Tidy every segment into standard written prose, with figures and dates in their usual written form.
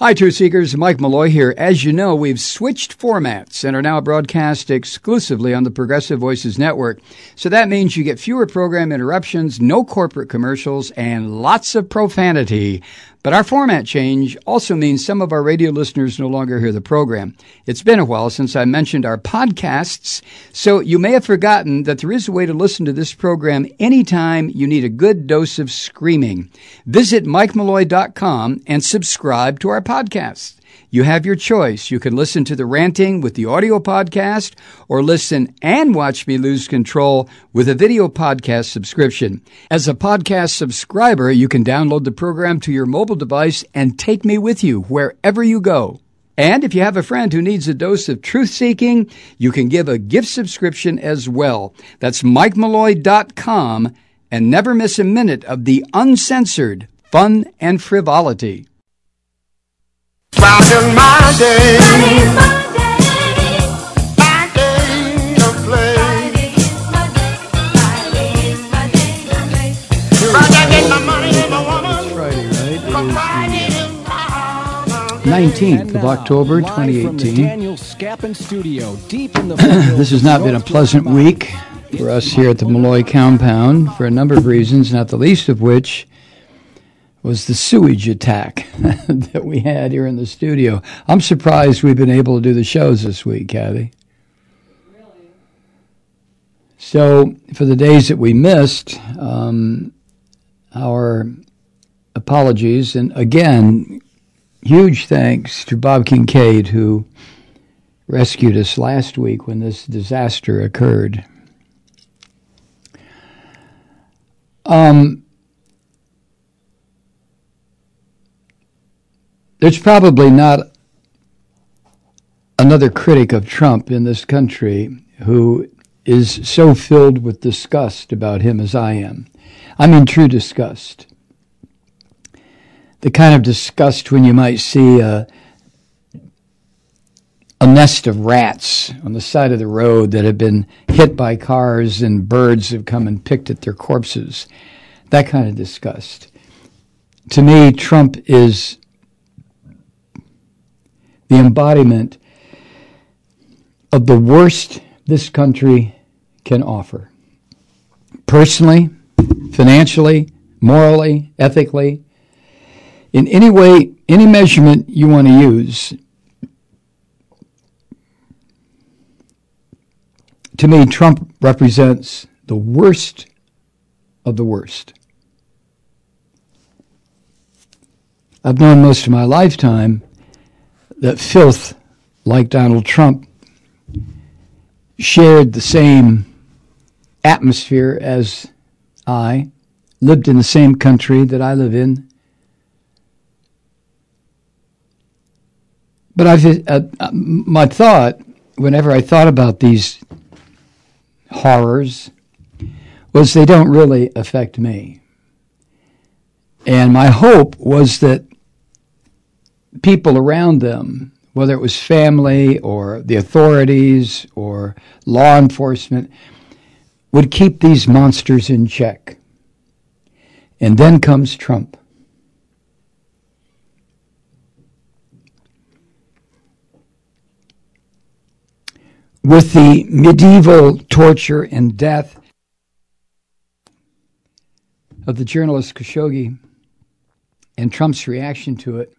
Hi, Truth Seekers. Mike Malloy here. As you know, we've switched formats and are now broadcast exclusively on the Progressive Voices Network. So that means you get fewer program interruptions, no corporate commercials, and lots of profanity. But our format change also means some of our radio listeners no longer hear the program. It's been a while since I mentioned our podcasts, so you may have forgotten that there is a way to listen to this program anytime you need a good dose of screaming. Visit MikeMalloy.com and subscribe to our podcast. You have your choice. You can listen to the ranting with the audio podcast or listen and watch me lose control with a video podcast subscription. As a podcast subscriber, you can download the program to your mobile device and take me with you wherever you go. And if you have a friend who needs a dose of truth-seeking, you can give a gift subscription as well. That's MikeMalloy.com, and never miss a minute of the uncensored fun and frivolity. Friday's my day. Friday's my day. My day to play. Friday's my day. Friday's my day to play. Friday get my money and my woman. Friday, right? Friday is my 19th of October, Live from the 2018. Daniel Scappen studio, deep in the This has not been a pleasant week for us here at the Malloy compound for a number of reasons, not the least of which was the sewage attack that we had here in the studio. I'm surprised we've been able to do the shows this week, Kathy. Really? So for the days that we missed, our apologies. And again, huge thanks to Bob Kincaid, who rescued us last week when this disaster occurred. There's probably not another critic of Trump in this country who is so filled with disgust about him as I am. I mean, true disgust. The kind of disgust when you might see a nest of rats on the side of the road that have been hit by cars and birds have come and picked at their corpses. That kind of disgust. To me, Trump is the embodiment of the worst this country can offer. Personally, financially, morally, ethically, in any way, any measurement you want to use. To me, Trump represents the worst of the worst. I've known most of my lifetime that filth like Donald Trump shared the same atmosphere as I, lived in the same country that I live in. But my thought, whenever I thought about these horrors, was they don't really affect me. And my hope was that people around them, whether it was family or the authorities or law enforcement, would keep these monsters in check. And then comes Trump. With the medieval torture and death of the journalist Khashoggi and Trump's reaction to it,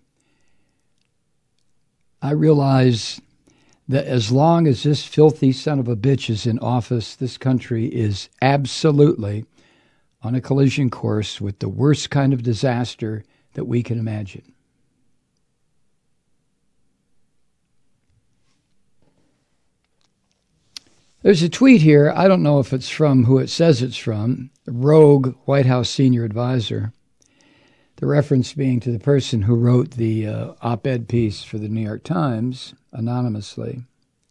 I realize that as long as this filthy son of a bitch is in office, this country is absolutely on a collision course with the worst kind of disaster that we can imagine. There's a tweet here. I don't know if it's from who it says it's from, a rogue White House senior advisor. The reference being to the person who wrote the op-ed piece for the New York Times anonymously.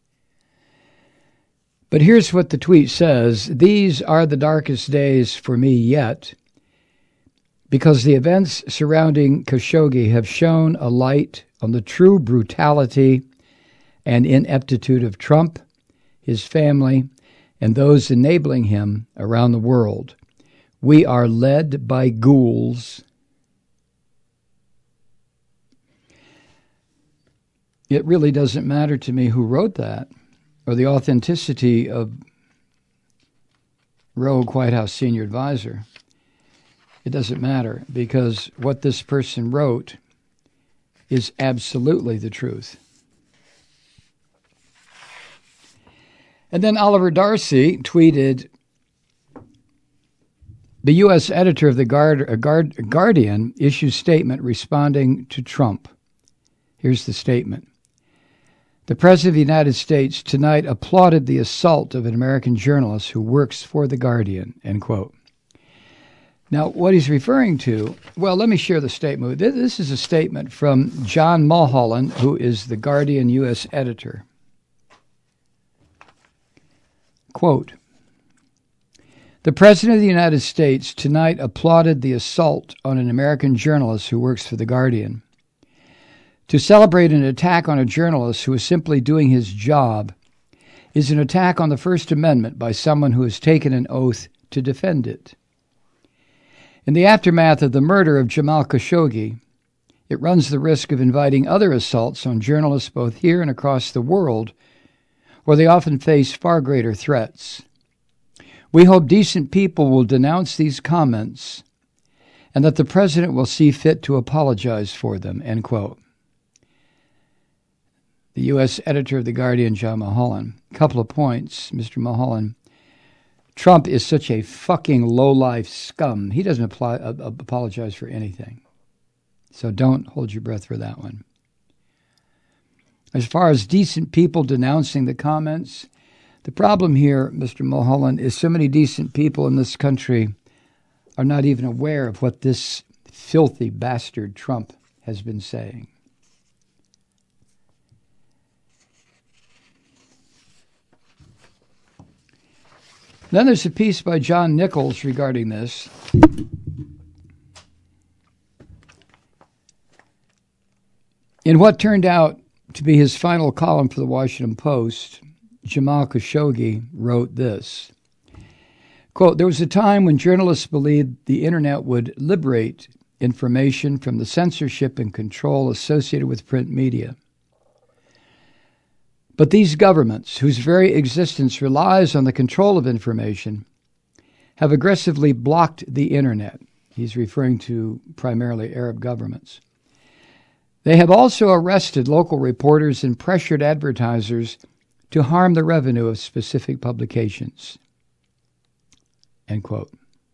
But here's what the tweet says. These are the darkest days for me yet, because the events surrounding Khashoggi have shone a light on the true brutality and ineptitude of Trump, his family, and those enabling him around the world. We are led by ghouls. it really doesn't matter to me who wrote that or the authenticity of rogue White House senior advisor. It doesn't matter, because what this person wrote is absolutely the truth. And then Oliver Darcy tweeted, the U.S. editor of the Guardian issues statement responding to Trump. Here's the statement. The President of the United States tonight applauded the assault of an American journalist who works for The Guardian, end quote. Now, what he's referring to, well, let me share the statement. This is a statement from John Mulholland, who is the Guardian U.S. editor. Quote, the President of the United States tonight applauded the assault on an American journalist who works for The Guardian. To celebrate an attack on a journalist who is simply doing his job is an attack on the First Amendment by someone who has taken an oath to defend it. In the aftermath of the murder of Jamal Khashoggi, it runs the risk of inviting other assaults on journalists both here and across the world, where they often face far greater threats. We hope decent people will denounce these comments and that the President will see fit to apologize for them, end quote. The U.S. editor of The Guardian, John Mulholland. A couple of points, Mr. Mulholland. Trump is such a fucking low-life scum. He doesn't apologize for anything. So don't hold your breath for that one. As far as decent people denouncing the comments, the problem here, Mr. Mulholland, is so many decent people in this country are not even aware of what this filthy bastard Trump has been saying. Then there's a piece by John Nichols regarding this. In what turned out to be his final column for the Washington Post, Jamal Khashoggi wrote this. Quote, there was a time when journalists believed the internet would liberate information from the censorship and control associated with print media. But these governments, whose very existence relies on the control of information, have aggressively blocked the internet. He's referring to primarily Arab governments. They have also arrested local reporters and pressured advertisers to harm the revenue of specific publications. End quote.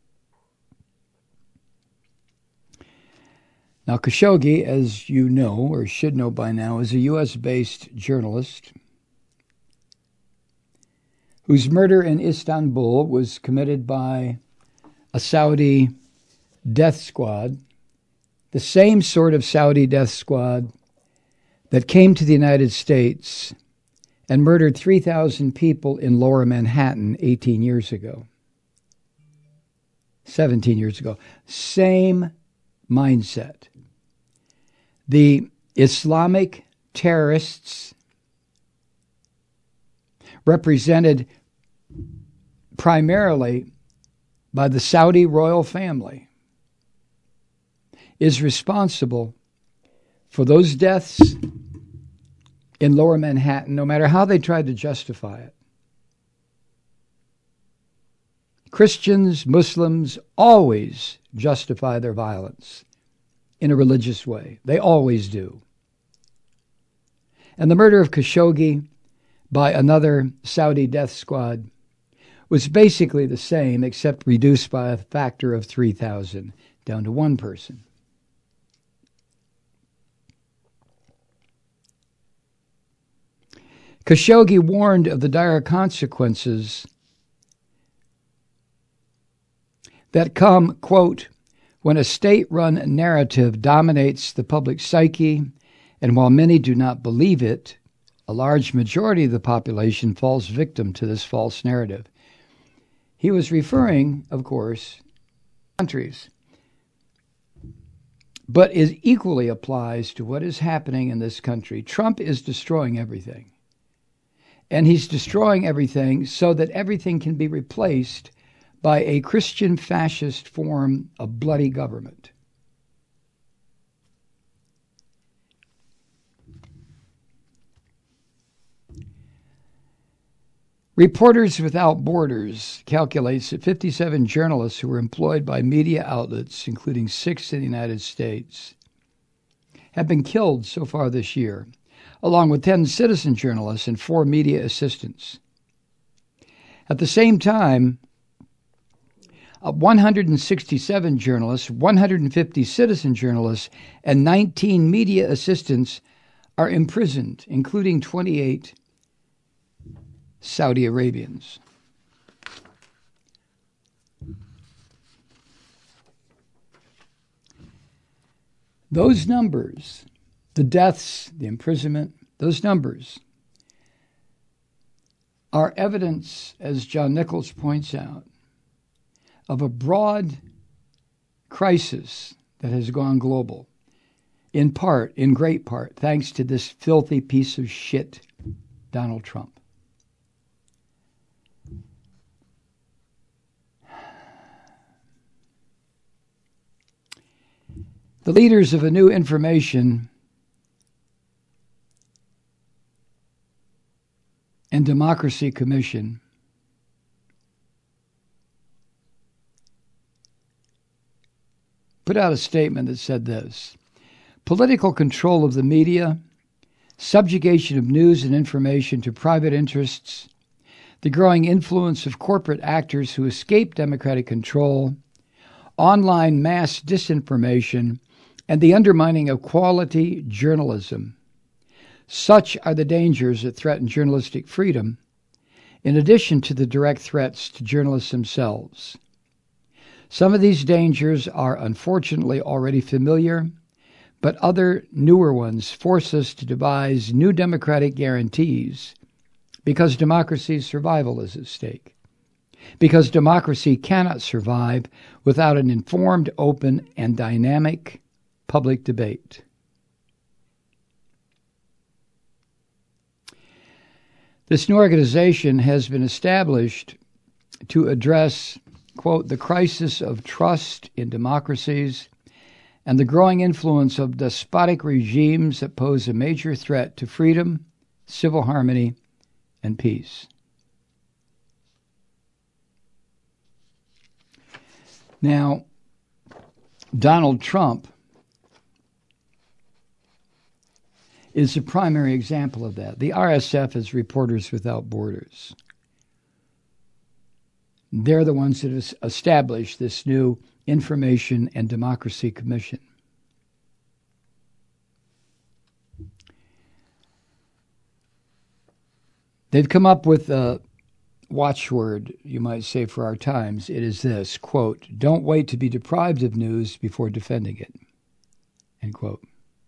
Now, Khashoggi, as you know, or should know by now, is a U.S.-based journalist whose murder in Istanbul was committed by a Saudi death squad, the same sort of Saudi death squad that came to the United States and murdered 3,000 people in Lower Manhattan 18 years ago. 17 years ago. Same mindset. The Islamic terrorists represented primarily by the Saudi royal family is responsible for those deaths in Lower Manhattan, no matter how they tried to justify it. Christians, Muslims always justify their violence in a religious way. They always do. And the murder of Khashoggi by another Saudi death squad was basically the same, except reduced by a factor of 3,000 down to one person. Khashoggi warned of the dire consequences that come, quote, when a state-run narrative dominates the public psyche, and while many do not believe it, a large majority of the population falls victim to this false narrative. He was referring, of course, to countries, but it equally applies to what is happening in this country. Trump is destroying everything. And he's destroying everything so that everything can be replaced by a Christian fascist form of bloody government. Reporters Without Borders calculates that 57 journalists who were employed by media outlets, including 6 in the United States, have been killed so far this year, along with 10 citizen journalists and 4 media assistants. At the same time, 167 journalists, 150 citizen journalists, and 19 media assistants are imprisoned, including 28 Saudi Arabians. Those numbers, the deaths, the imprisonment, those numbers are evidence, as John Nichols points out, of a broad crisis that has gone global, in great part, thanks to this filthy piece of shit, Donald Trump. The leaders of a new information and democracy commission put out a statement that said this: political control of the media, subjugation of news and information to private interests, the growing influence of corporate actors who escape democratic control, online mass disinformation, and the undermining of quality journalism. Such are the dangers that threaten journalistic freedom, in addition to the direct threats to journalists themselves. Some of these dangers are unfortunately already familiar, but other newer ones force us to devise new democratic guarantees because democracy's survival is at stake. Because democracy cannot survive without an informed, open, and dynamic public debate. This new organization has been established to address, quote, the crisis of trust in democracies and the growing influence of despotic regimes that pose a major threat to freedom, civil harmony, and peace. Now, Donald Trump is a primary example of that. The RSF is Reporters Without Borders. They're the ones that have established this new Information and Democracy Commission. They've come up with a watchword, you might say, for our times. It is this, quote, "Don't wait to be deprived of news before defending it," end quote.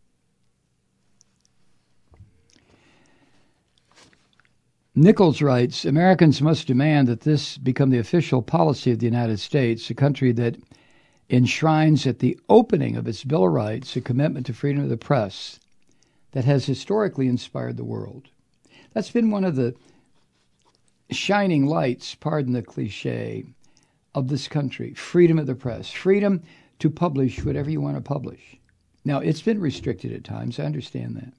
Nichols writes, Americans must demand that this become the official policy of the United States, a country that enshrines at the opening of its Bill of Rights a commitment to freedom of the press that has historically inspired the world. That's been one of the shining lights, pardon the cliche, of this country. Freedom of the press. Freedom to publish whatever you want to publish. Now, it's been restricted at times. I understand that.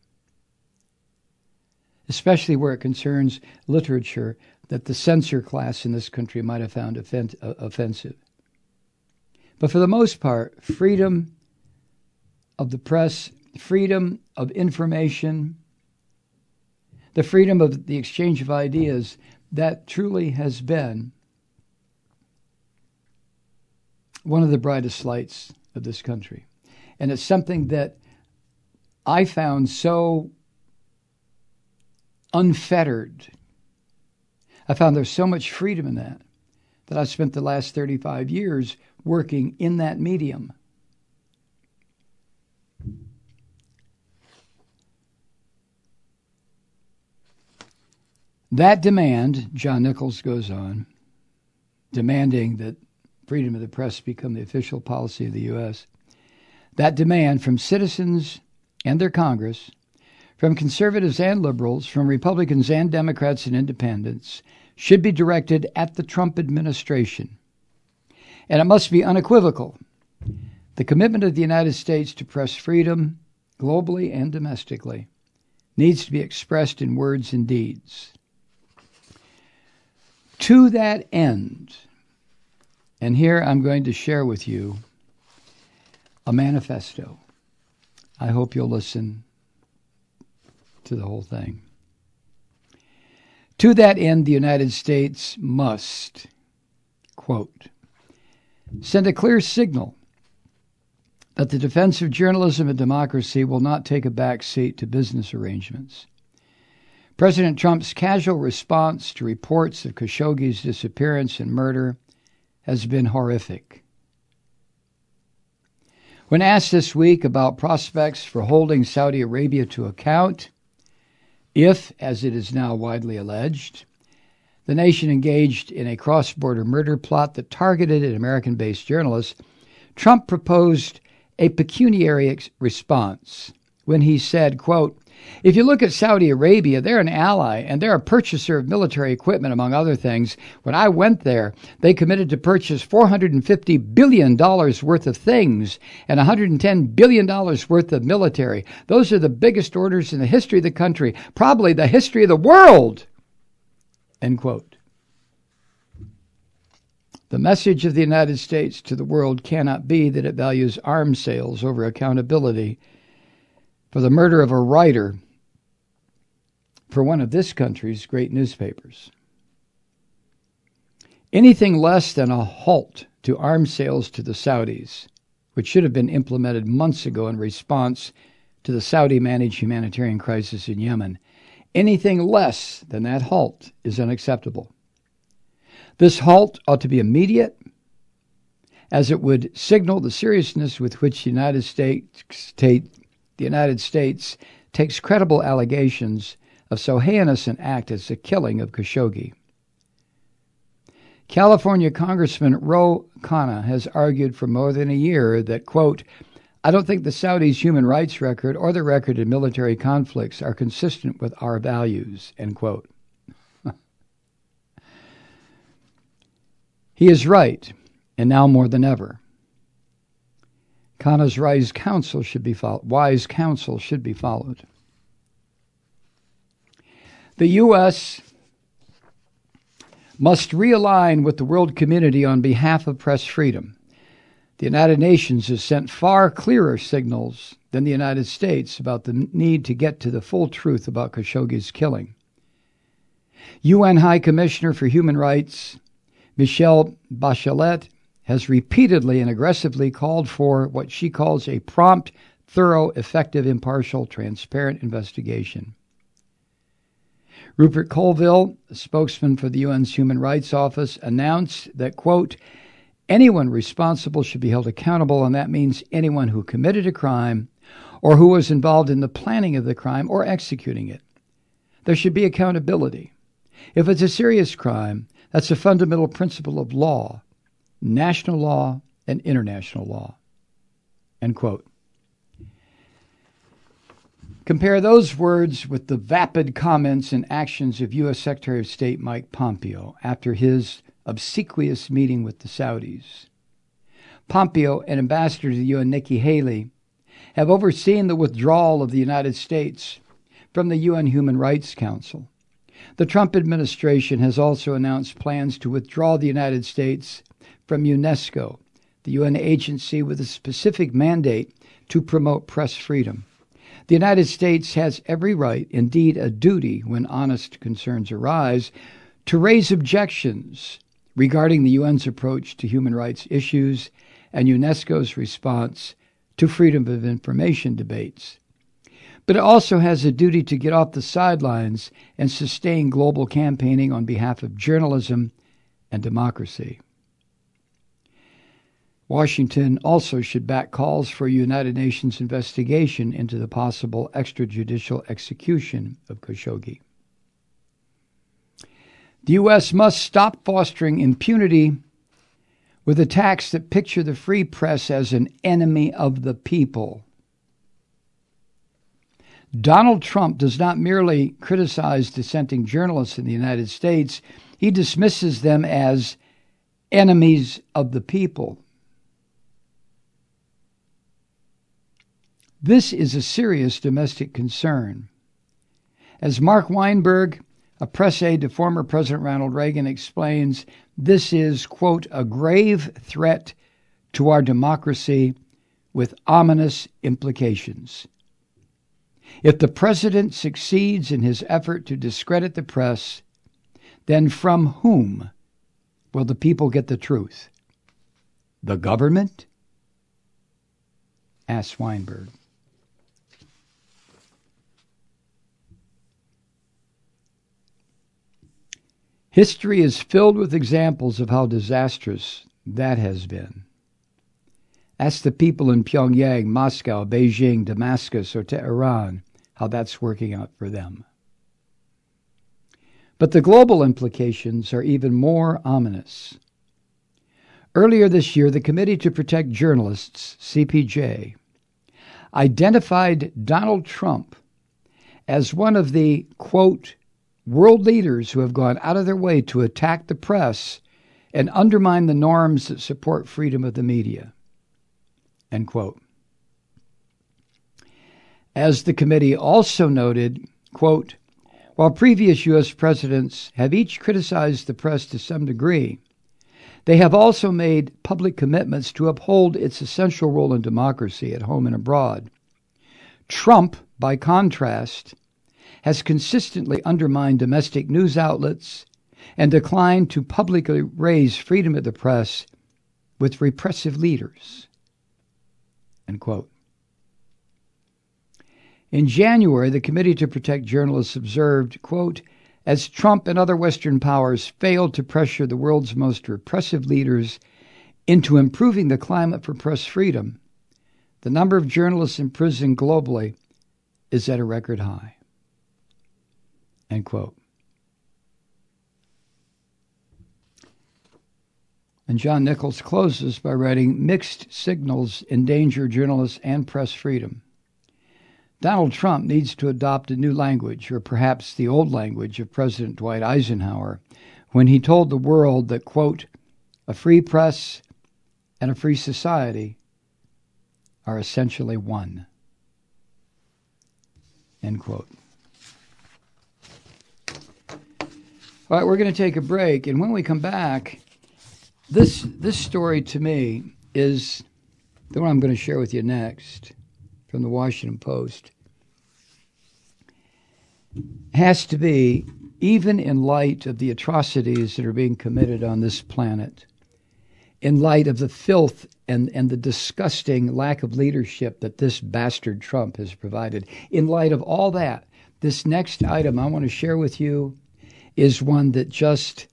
Especially where it concerns literature that the censor class in this country might have found offensive. But for the most part, freedom of the press, freedom of information, the freedom of the exchange of ideas, that truly has been one of the brightest lights of this country. And it's something that I found so unfettered. I found there's so much freedom in that I spent the last 35 years working in that medium. That demand, John Nichols goes on, demanding that freedom of the press become the official policy of the U.S., that demand from citizens and their Congress, from conservatives and liberals, from Republicans and Democrats and independents, should be directed at the Trump administration. And it must be unequivocal. The commitment of the United States to press freedom, globally and domestically, needs to be expressed in words and deeds. To that end, and here I'm going to share with you a manifesto. I hope you'll listen to the whole thing. To that end, the United States must, quote, send a clear signal that the defense of journalism and democracy will not take a back seat to business arrangements. President Trump's casual response to reports of Khashoggi's disappearance and murder has been horrific. When asked this week about prospects for holding Saudi Arabia to account, if, as it is now widely alleged, the nation engaged in a cross-border murder plot that targeted an American-based journalist, Trump proposed a pecuniary response when he said, quote, if you look at Saudi Arabia, they're an ally and they're a purchaser of military equipment, among other things. When I went there, they committed to purchase $450 billion worth of things and $110 billion worth of military. Those are the biggest orders in the history of the country, probably the history of the world. End quote. The message of the United States to the world cannot be that it values arms sales over accountability for the murder of a writer for one of this country's great newspapers. Anything less than a halt to arms sales to the Saudis, which should have been implemented months ago in response to the Saudi-managed humanitarian crisis in Yemen, anything less than that halt is unacceptable. This halt ought to be immediate, as it would signal the seriousness with which the United States takes credible allegations of so heinous an act as the killing of Khashoggi. California Congressman Ro Khanna has argued for more than a year that, quote, I don't think the Saudis' human rights record or the record in military conflicts are consistent with our values, end quote. He is right, and now more than ever. Khanna's wise counsel should be followed. The U.S. must realign with the world community on behalf of press freedom. The United Nations has sent far clearer signals than the United States about the need to get to the full truth about Khashoggi's killing. UN High Commissioner for Human Rights Michelle Bachelet has repeatedly and aggressively called for what she calls a prompt, thorough, effective, impartial, transparent investigation. Rupert Colville, a spokesman for the UN's Human Rights Office, announced that, quote, anyone responsible should be held accountable, and that means anyone who committed a crime or who was involved in the planning of the crime or executing it. There should be accountability. If it's a serious crime, that's a fundamental principle of law, national law and international law, end quote. Compare those words with the vapid comments and actions of U.S. Secretary of State Mike Pompeo after his obsequious meeting with the Saudis. Pompeo and Ambassador to the UN Nikki Haley have overseen the withdrawal of the United States from the UN Human Rights Council. The Trump administration has also announced plans to withdraw the United States from UNESCO, the UN agency with a specific mandate to promote press freedom. The United States has every right, indeed a duty, when honest concerns arise, to raise objections regarding the UN's approach to human rights issues and UNESCO's response to freedom of information debates. But it also has a duty to get off the sidelines and sustain global campaigning on behalf of journalism and democracy. Washington also should back calls for a United Nations investigation into the possible extrajudicial execution of Khashoggi. The U.S. must stop fostering impunity with attacks that picture the free press as an enemy of the people. Donald Trump does not merely criticize dissenting journalists in the United States, he dismisses them as enemies of the people. This is a serious domestic concern. As Mark Weinberg A press aide to former President Ronald Reagan explains this is, quote, a grave threat to our democracy with ominous implications. If the president succeeds in his effort to discredit the press, then from whom will the people get the truth? The government? Asked Weinberg. History is filled with examples of how disastrous that has been. Ask the people in Pyongyang, Moscow, Beijing, Damascus, or Tehran how that's working out for them. But the global implications are even more ominous. Earlier this year, the Committee to Protect Journalists, CPJ, identified Donald Trump as one of the, quote, world leaders who have gone out of their way to attack the press and undermine the norms that support freedom of the media, end quote. As the committee also noted, quote, while previous U.S. presidents have each criticized the press to some degree, they have also made public commitments to uphold its essential role in democracy at home and abroad. Trump, by contrast, has consistently undermined domestic news outlets and declined to publicly raise freedom of the press with repressive leaders, end quote. In January, the Committee to Protect Journalists observed, quote, as Trump and other Western powers failed to pressure the world's most repressive leaders into improving the climate for press freedom, the number of journalists in prison globally is at a record high, end quote. And John Nichols closes by writing, mixed signals endanger journalists and press freedom. Donald Trump needs to adopt a new language, or perhaps the old language of President Dwight Eisenhower, when he told the world that, quote, a free press and a free society are essentially one, end quote. All right, we're going to take a break, and when we come back, this story to me is the one I'm going to share with you next from the Washington Post. Has to be, even in light of the atrocities that are being committed on this planet, in light of the filth and the disgusting lack of leadership that this bastard Trump has provided, in light of all that, this next item I want to share with you is one that just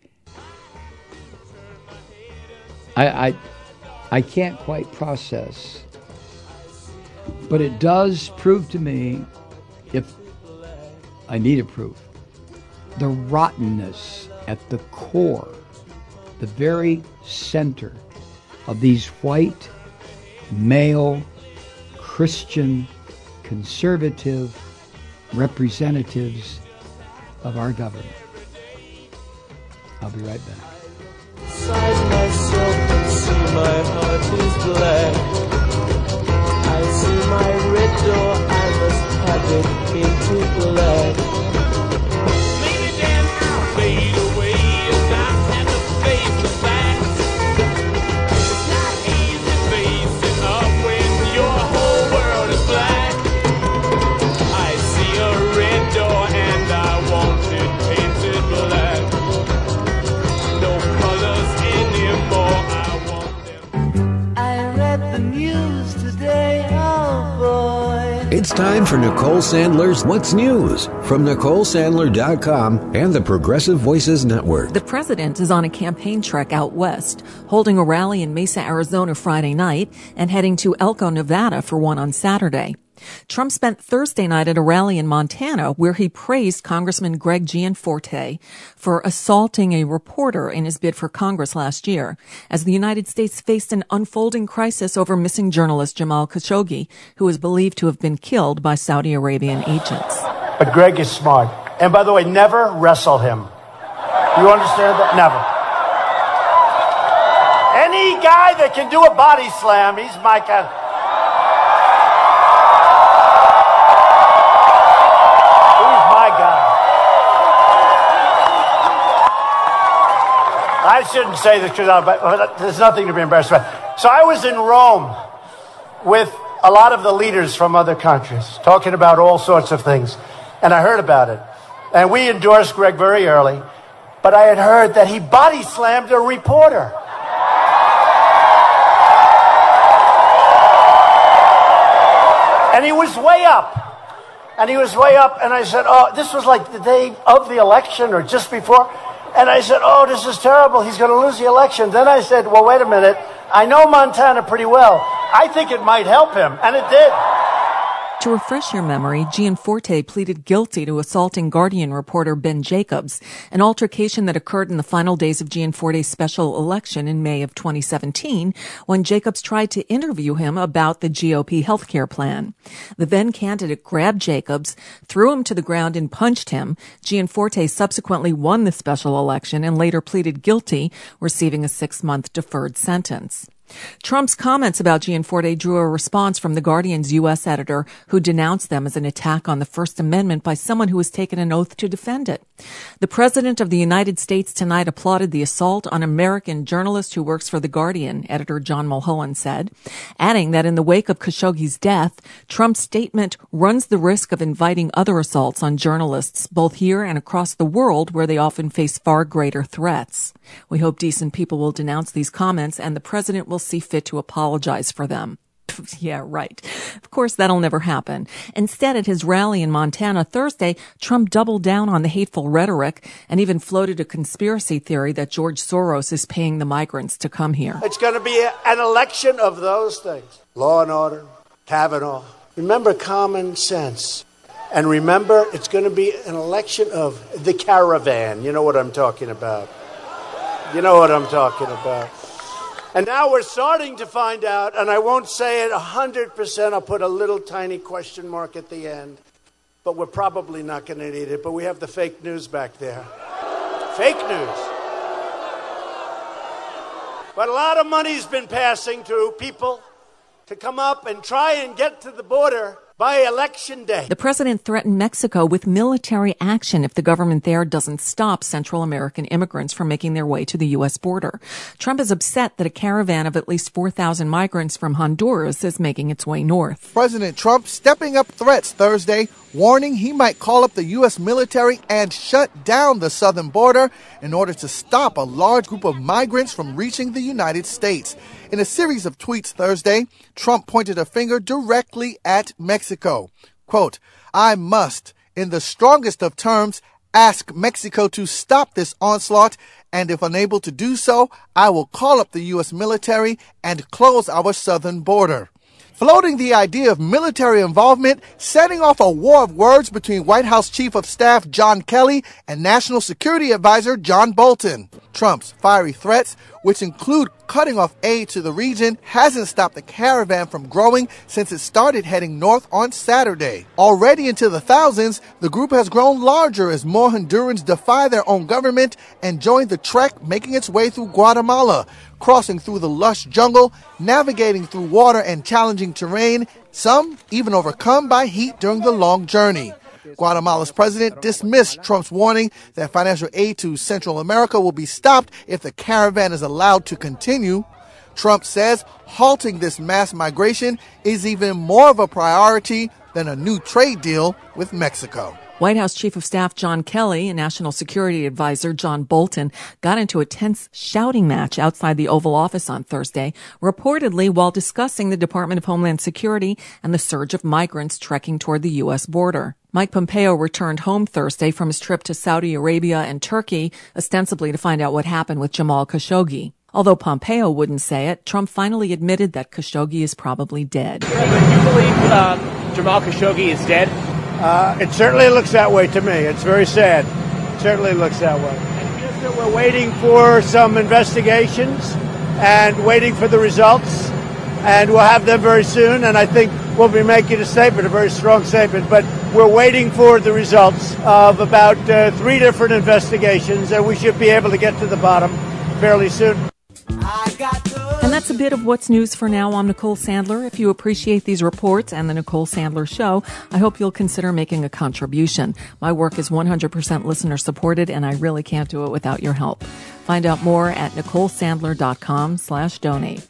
I can't quite process. But it does prove to me, if I need a proof, the rottenness at the core, the very center of these white, male, Christian, conservative representatives of our government. I'll be right back. Inside myself and see my heart is black. I see my red door, I must have it into black. Maybe then I'll fade away and I'll have to face the facts. It's not easy facing up when your whole world is black. I see a red door and I want it painted black. No colors anymore, I want them. I read the news today, oh boy. It's time for Nicole Sandler's What's News from NicoleSandler.com and the Progressive Voices Network. The president is on a campaign trek out west, holding a rally in Mesa, Arizona Friday night and heading to Elko, Nevada for one on Saturday. Trump spent Thursday night at a rally in Montana where he praised Congressman Greg Gianforte for assaulting a reporter in his bid for Congress last year, as the United States faced an unfolding crisis over missing journalist Jamal Khashoggi, who is believed to have been killed by Saudi Arabian agents. But Greg is smart. And by the way, never wrestle him. You understand that? Never. Any guy that can do a body slam, he's my kind. I shouldn't say this because there's nothing to be embarrassed about. So I was in Rome with a lot of the leaders from other countries talking about all sorts of things. And I heard about it. And we endorsed Greg very early. But I had heard that he body slammed a reporter. And he was way up. And he was way up. And I said, oh, this was like the day of the election or just before. And I said, oh, this is terrible. He's going to lose the election. Then I said, well, wait a minute. I know Montana pretty well. I think it might help him. And it did. To refresh your memory, Gianforte pleaded guilty to assaulting Guardian reporter Ben Jacobs, an altercation that occurred in the final days of Gianforte's special election in May of 2017, when Jacobs tried to interview him about the GOP healthcare plan. The then candidate grabbed Jacobs, threw him to the ground, and punched him. Gianforte subsequently won the special election and later pleaded guilty, receiving a 6-month deferred sentence. Trump's comments about Gianforte drew a response from The Guardian's U.S. editor, who denounced them as an attack on the First Amendment by someone who has taken an oath to defend it. The President of the United States tonight applauded the assault on an American journalist who works for The Guardian, editor John Mulholland said, adding that in the wake of Khashoggi's death, Trump's statement runs the risk of inviting other assaults on journalists, both here and across the world, where they often face far greater threats. We hope decent people will denounce these comments, and the President will see fit to apologize for them. Yeah, right. Of course, that'll never happen. Instead, at his rally in Montana Thursday, Trump doubled down on the hateful rhetoric and even floated a conspiracy theory that George Soros is paying the migrants to come here. It's going to be an election of those things. Law and order, Kavanaugh. Remember common sense. And remember, it's going to be an election of the caravan. You know what I'm talking about. You know what I'm talking about. And now we're starting to find out, and I won't say it 100%, I'll put a little tiny question mark at the end, but we're probably not going to need it, but we have the fake news back there. Fake news. But a lot of money's been passing to people to come up and try and get to the border by Election Day. The president threatened Mexico with military action if the government there doesn't stop Central American immigrants from making their way to the U.S. border. Trump is upset that a caravan of at least 4,000 migrants from Honduras is making its way north. President Trump stepping up threats Thursday, warning he might call up the U.S. military and shut down the southern border in order to stop a large group of migrants from reaching the United States. In a series of tweets Thursday, Trump pointed a finger directly at Mexico. Quote, I must, in the strongest of terms, ask Mexico to stop this onslaught, and if unable to do so, I will call up the U.S. military and close our southern border. Floating the idea of military involvement, setting off a war of words between White House Chief of Staff John Kelly and National Security Advisor John Bolton. Trump's fiery threats, which include cutting off aid to the region, hasn't stopped the caravan from growing since it started heading north on Saturday. Already into the thousands, the group has grown larger as more Hondurans defy their own government and join the trek, making its way through Guatemala, crossing through the lush jungle, navigating through water and challenging terrain, some even overcome by heat during the long journey. Guatemala's president dismissed Trump's warning that financial aid to Central America will be stopped if the caravan is allowed to continue. Trump says halting this mass migration is even more of a priority than a new trade deal with Mexico. White House Chief of Staff John Kelly and National Security Advisor John Bolton got into a tense shouting match outside the Oval Office on Thursday, reportedly while discussing the Department of Homeland Security and the surge of migrants trekking toward the U.S. border. Mike Pompeo returned home Thursday from his trip to Saudi Arabia and Turkey, ostensibly to find out what happened with Jamal Khashoggi. Although Pompeo wouldn't say it, Trump finally admitted that Khashoggi is probably dead. Do you believe Jamal Khashoggi is dead? It certainly looks that way to me. It's very sad. It certainly looks that way. And just that we're waiting for some investigations and waiting for the results, and we'll have them very soon, and I think we'll be making a statement, a very strong statement, but we're waiting for the results of about 3 different investigations, and we should be able to get to the bottom fairly soon. And that's a bit of what's news for now. I'm Nicole Sandler. If you appreciate these reports and the Nicole Sandler Show, I hope you'll consider making a contribution. My work is 100% listener supported, and I really can't do it without your help. Find out more at NicoleSandler.com/donate.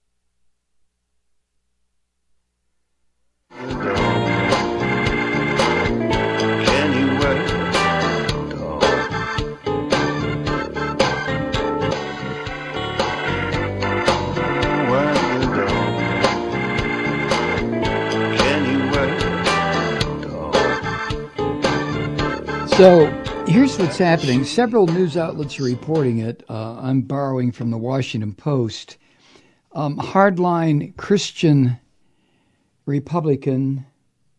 So here's what's happening. Several news outlets are reporting it. I'm borrowing from the Washington Post. Hardline Christian Republican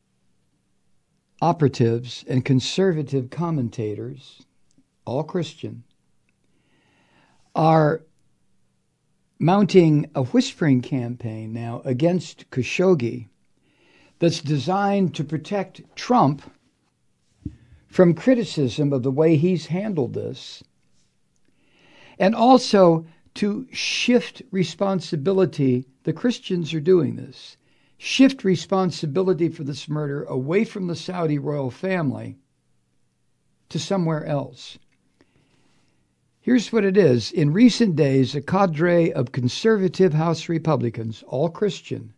operatives and conservative commentators, all Christian, are mounting a whispering campaign now against Khashoggi that's designed to protect Trump from criticism of the way he's handled this, and also to shift responsibility. The Christians are doing this. Shift responsibility for this murder away from the Saudi royal family to somewhere else. Here's what it is. In recent days, a cadre of conservative House Republicans, all Christian,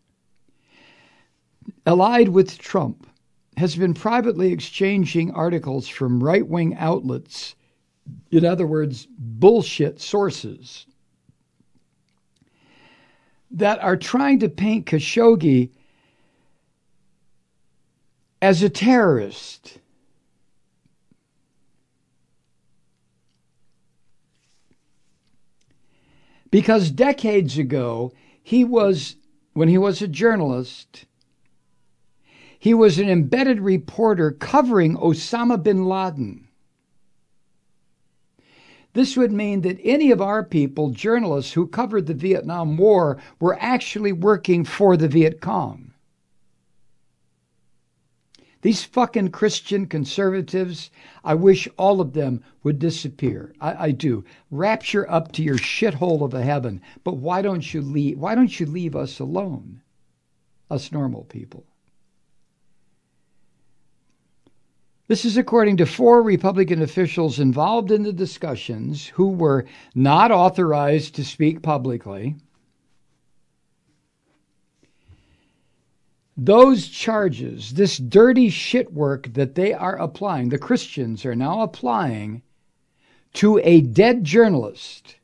allied with Trump, has been privately exchanging articles from right-wing outlets, in other words, bullshit sources, that are trying to paint Khashoggi as a terrorist. Because decades ago, when he was a journalist, he was an embedded reporter covering Osama bin Laden. This would mean that any of our people, journalists who covered the Vietnam War, were actually working for the Viet Cong. These fucking Christian conservatives, I wish all of them would disappear. I do. Rapture up to your shithole of a heaven. But why don't you leave? Why don't you leave us alone? Us normal people. This is according to 4 Republican officials involved in the discussions who were not authorized to speak publicly. Those charges, this dirty shit work that they are applying, the Christians are now applying to a dead journalist,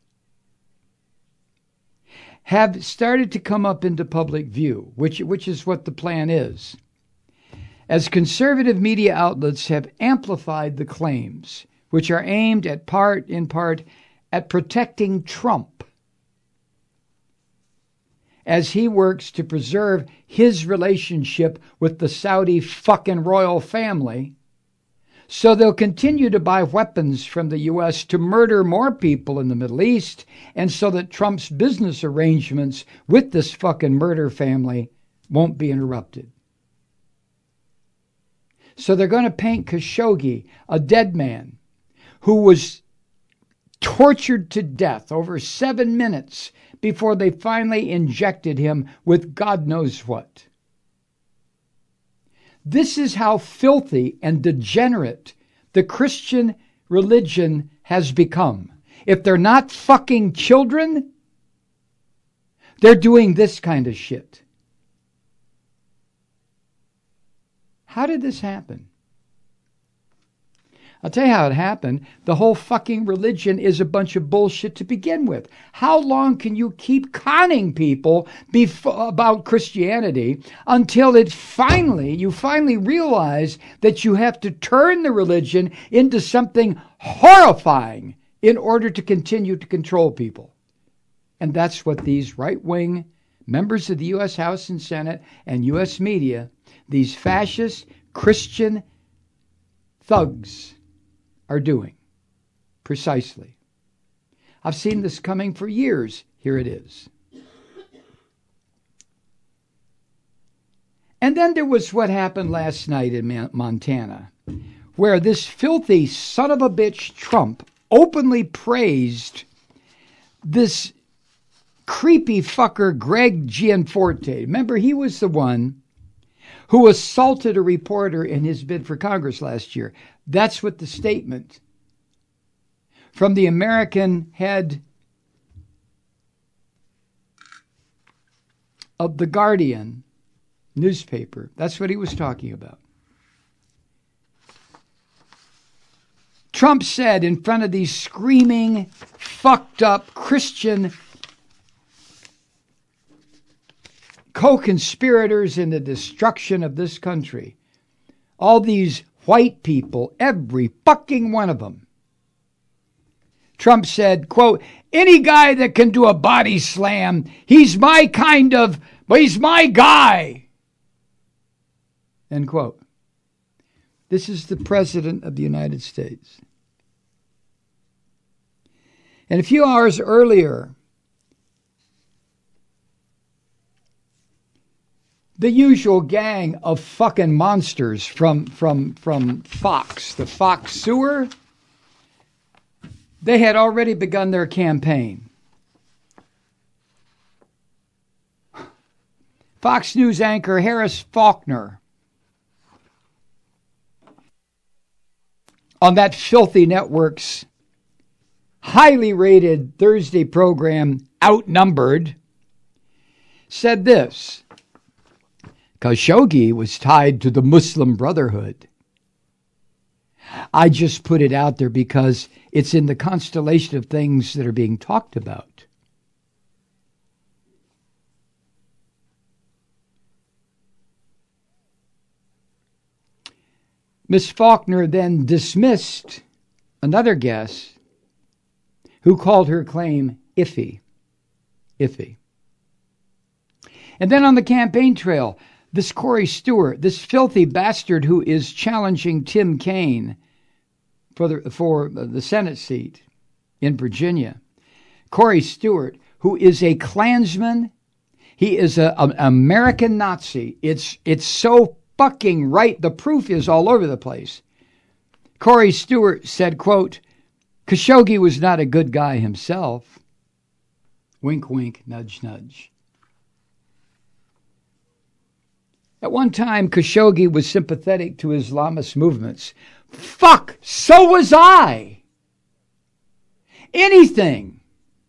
have started to come up into public view, which is what the plan is, as conservative media outlets have amplified the claims, which are aimed in part at protecting Trump as he works to preserve his relationship with the Saudi fucking royal family, so they'll continue to buy weapons from the U.S. to murder more people in the Middle East, and so that Trump's business arrangements with this fucking murder family won't be interrupted. So they're going to paint Khashoggi, a dead man who was tortured to death over 7 minutes before they finally injected him with God knows what. This is how filthy and degenerate the Christian religion has become. If they're not fucking children, they're doing this kind of shit. How did this happen? I'll tell you how it happened. The whole fucking religion is a bunch of bullshit to begin with. How long can you keep conning people about Christianity until you finally realize that you have to turn the religion into something horrifying in order to continue to control people? And that's what these right-wing members of the U.S. House and Senate and U.S. media, these fascist Christian thugs, are doing. Precisely. I've seen this coming for years. Here it is. And then there was what happened last night in Montana, where this filthy son of a bitch Trump openly praised this creepy fucker Greg Gianforte, remember he was the one who assaulted a reporter in his bid for Congress last year. That's what the statement from the American head of the Guardian newspaper, that's what he was talking about. Trump said in front of these screaming, fucked up Christian co-conspirators in the destruction of this country, all these white people, every fucking one of them, Trump said, quote, any guy that can do a body slam, he's my guy, end quote. This is the President of the United States. And a few hours earlier, the usual gang of fucking monsters from Fox, the Fox sewer, they had already begun their campaign. Fox News anchor Harris Faulkner, on that filthy network's highly rated Thursday program, Outnumbered, said this: Khashoggi was tied to the Muslim Brotherhood. I just put it out there because it's in the constellation of things that are being talked about. Ms. Faulkner then dismissed another guest who called her claim iffy. Iffy. And then on the campaign trail, this Corey Stewart, this filthy bastard who is challenging Tim Kaine for the Senate seat in Virginia. Corey Stewart, who is a Klansman, he is an American Nazi. It's so fucking right. The proof is all over the place. Corey Stewart said, quote, Khashoggi was not a good guy himself. Wink, wink, nudge, nudge. At one time, Khashoggi was sympathetic to Islamist movements. Fuck, so was I. Anything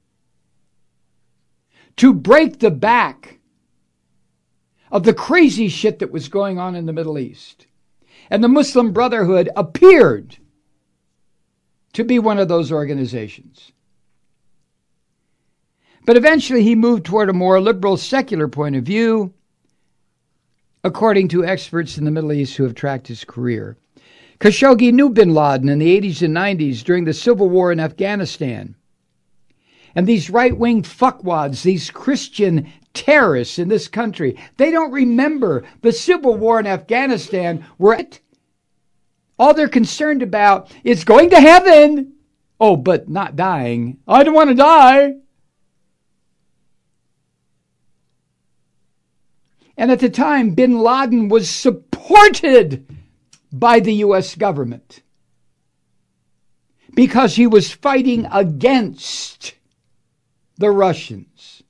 to break the back of the crazy shit that was going on in the Middle East. And the Muslim Brotherhood appeared to be one of those organizations. But eventually he moved toward a more liberal, secular point of view, according to experts in the Middle East who have tracked his career. Khashoggi knew bin Laden in the 80s and 90s during the civil war in Afghanistan. And these right-wing fuckwads, these Christian terrorists in this country, they don't remember the civil war in Afghanistan where all they're concerned about is going to heaven. Oh, but not dying. I don't want to die. And at the time, bin Laden was supported by the U.S. government because he was fighting against the Russians.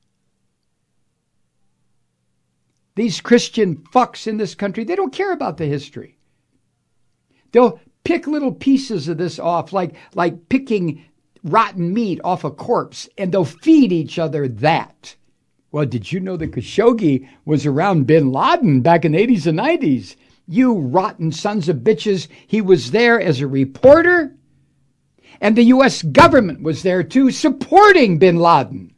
These Christian fucks in this country, they don't care about the history. They'll pick little pieces of this off, like picking rotten meat off a corpse, and they'll feed each other that. Well, did you know that Khashoggi was around bin Laden back in the 80s and 90s? You rotten sons of bitches. He was there as a reporter, and the U.S. government was there too, supporting bin Laden.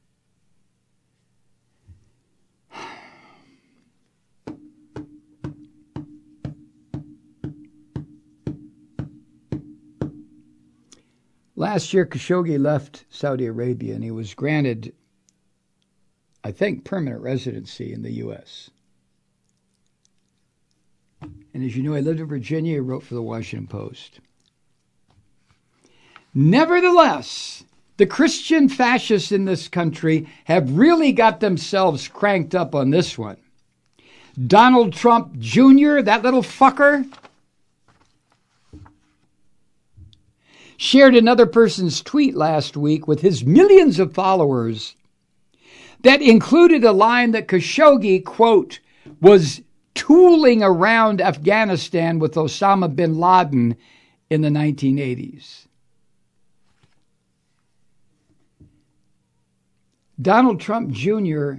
Last year, Khashoggi left Saudi Arabia, and he was granted, I think, permanent residency in the U.S. And as you know, I lived in Virginia. I wrote for the Washington Post. Nevertheless, the Christian fascists in this country have really got themselves cranked up on this one. Donald Trump Jr., that little fucker, shared another person's tweet last week with his millions of followers that included a line that Khashoggi, quote, was tooling around Afghanistan with Osama bin Laden in the 1980s. Donald Trump Jr.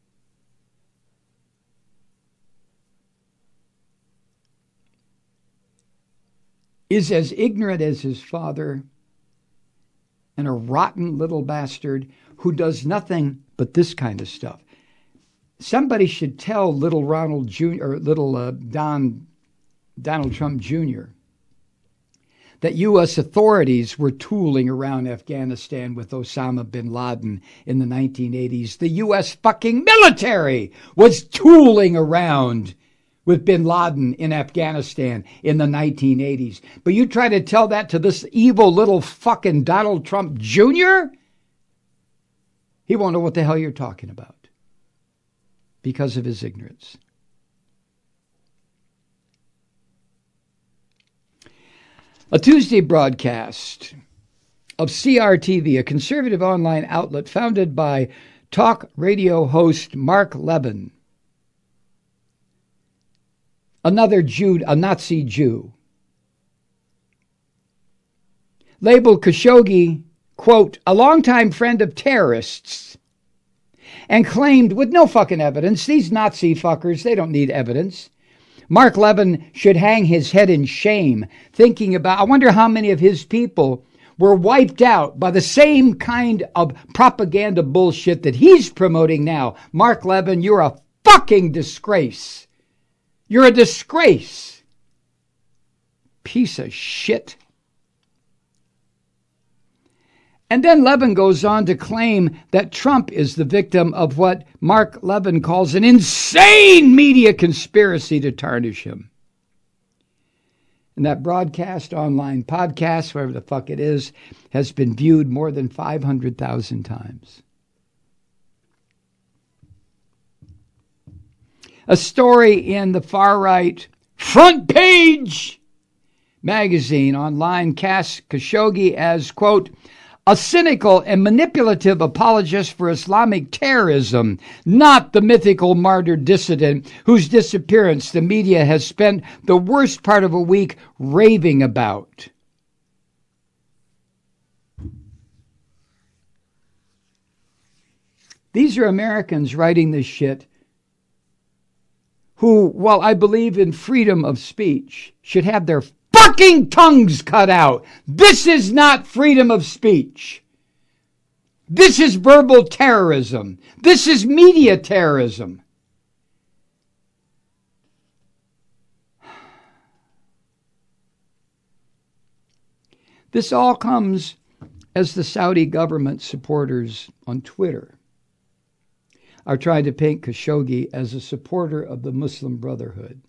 is as ignorant as his father and a rotten little bastard who does nothing but this kind of stuff. Somebody should tell little Ronald Jr. or little Donald Trump Jr. that U.S. authorities were tooling around Afghanistan with Osama bin Laden in the 1980s. The U.S. fucking military was tooling around with bin Laden in Afghanistan in the 1980s. But you try to tell that to this evil little fucking Donald Trump Jr.? He won't know what the hell you're talking about because of his ignorance. A Tuesday broadcast of CRTV, a conservative online outlet founded by talk radio host Mark Levin, another Jew, a Nazi Jew, labeled Khashoggi, quote, a longtime friend of terrorists, and claimed with no fucking evidence, these Nazi fuckers, they don't need evidence. Mark Levin should hang his head in shame, thinking about, I wonder how many of his people were wiped out by the same kind of propaganda bullshit that he's promoting now. Mark Levin, you're a fucking disgrace. You're a disgrace. Piece of shit. And then Levin goes on to claim that Trump is the victim of what Mark Levin calls an insane media conspiracy to tarnish him. And that broadcast, online podcast, whatever the fuck it is, has been viewed more than 500,000 times. A story in the far-right Front Page magazine online casts Khashoggi as, quote, a cynical and manipulative apologist for Islamic terrorism, not the mythical martyr dissident whose disappearance the media has spent the worst part of a week raving about. These are Americans writing this shit who, while I believe in freedom of speech, should have their fucking tongues cut out. This is not freedom of speech. This is verbal terrorism. This is media terrorism. This all comes as the Saudi government supporters on Twitter are trying to paint Khashoggi as a supporter of the Muslim Brotherhood.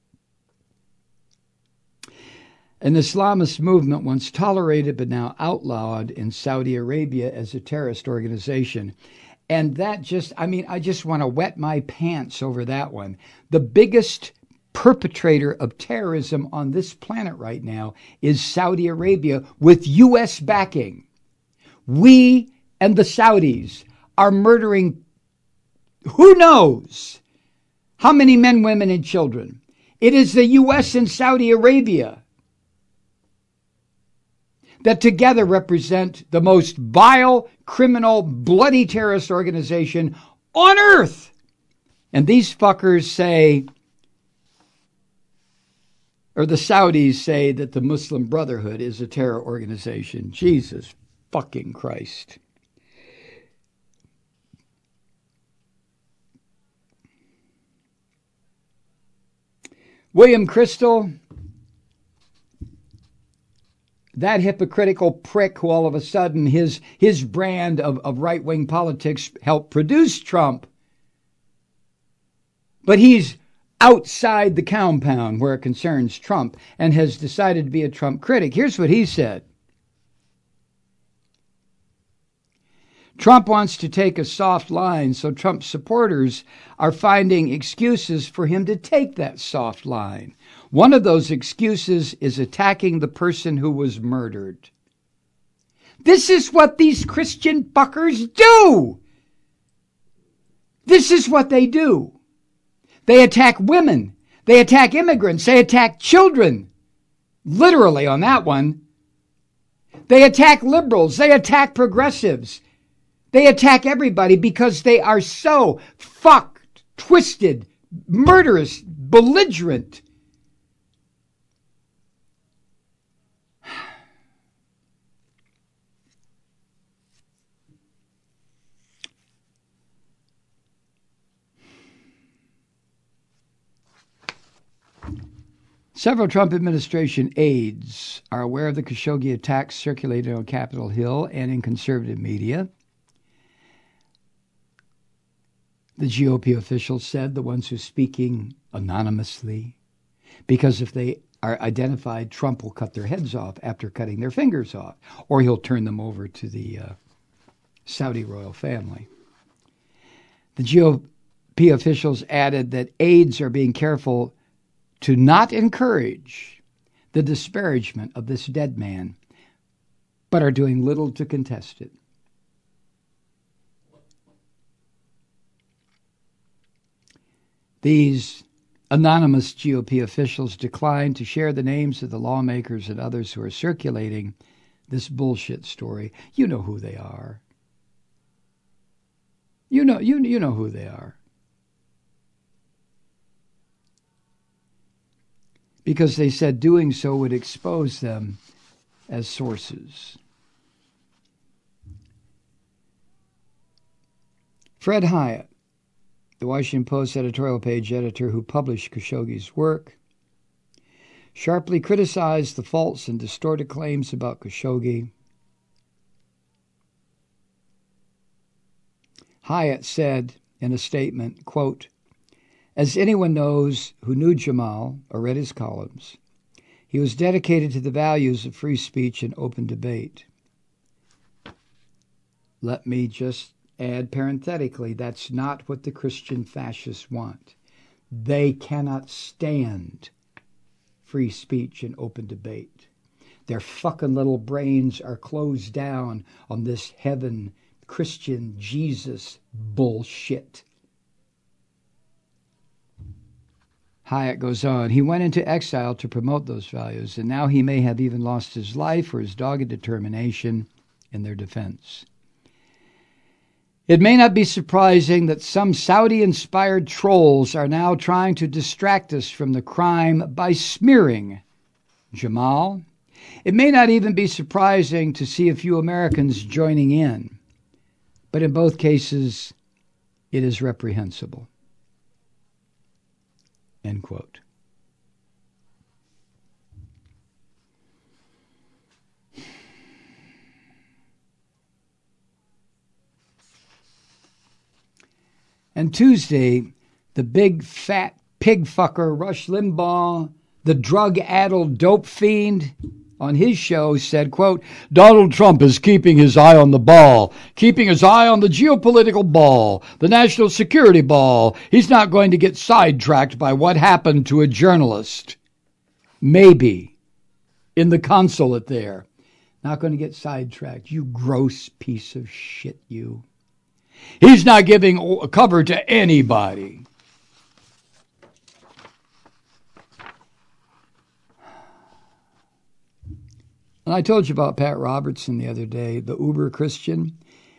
An Islamist movement once tolerated but now outlawed in Saudi Arabia as a terrorist organization. And that just, I just want to wet my pants over that one. The biggest perpetrator of terrorism on this planet right now is Saudi Arabia with U.S. backing. We and the Saudis are murdering who knows how many men, women, and children. It is the U.S. and Saudi Arabia that together represent the most vile, criminal, bloody terrorist organization on earth. And these fuckers say, or the Saudis say, that the Muslim Brotherhood is a terror organization. Jesus fucking Christ. William Crystal, that hypocritical prick who all of a sudden his brand of right-wing politics helped produce Trump. But he's outside the compound where it concerns Trump and has decided to be a Trump critic. Here's what he said. Trump wants to take a soft line, so Trump supporters are finding excuses for him to take that soft line. One of those excuses is attacking the person who was murdered. This is what these Christian fuckers do. This is what they do. They attack women. They attack immigrants. They attack children. Literally on that one. They attack liberals. They attack progressives. They attack everybody because they are so fucked, twisted, murderous, belligerent. Several Trump administration aides are aware of the Khashoggi attacks circulated on Capitol Hill and in conservative media. The GOP officials said, the ones who are speaking anonymously, because if they are identified, Trump will cut their heads off after cutting their fingers off, or he'll turn them over to the Saudi royal family. The GOP officials added that aides are being careful to not encourage the disparagement of this dead man, but are doing little to contest it. These anonymous GOP officials declined to share the names of the lawmakers and others who are circulating this bullshit story. You know who they are. You know who they are. Because they said doing so would expose them as sources. Fred Hiatt, the Washington Post editorial page editor who published Khashoggi's work, sharply criticized the false and distorted claims about Khashoggi. Hiatt said in a statement, quote, "As anyone knows who knew Jamal or read his columns, he was dedicated to the values of free speech and open debate." Let me just add parenthetically, that's not what the Christian fascists want. They cannot stand free speech and open debate. Their fucking little brains are closed down on this heaven, Christian, Jesus bullshit. Hiatt goes on, he went into exile to promote those values, and now he may have even lost his life for his dogged determination in their defense. It may not be surprising that some Saudi-inspired trolls are now trying to distract us from the crime by smearing Jamal. It may not even be surprising to see a few Americans joining in, but in both cases, it is reprehensible. End quote. And Tuesday, the big fat pig fucker Rush Limbaugh, the drug-addled dope fiend, on his show said, quote, "Donald Trump is keeping his eye on the ball, keeping his eye on the geopolitical ball, the national security ball. He's not going to get sidetracked by what happened to a journalist. Maybe in the consulate there. Not going to get sidetracked. You gross piece of shit, you. He's not giving cover to anybody." And I told you about Pat Robertson the other day, the uber Christian.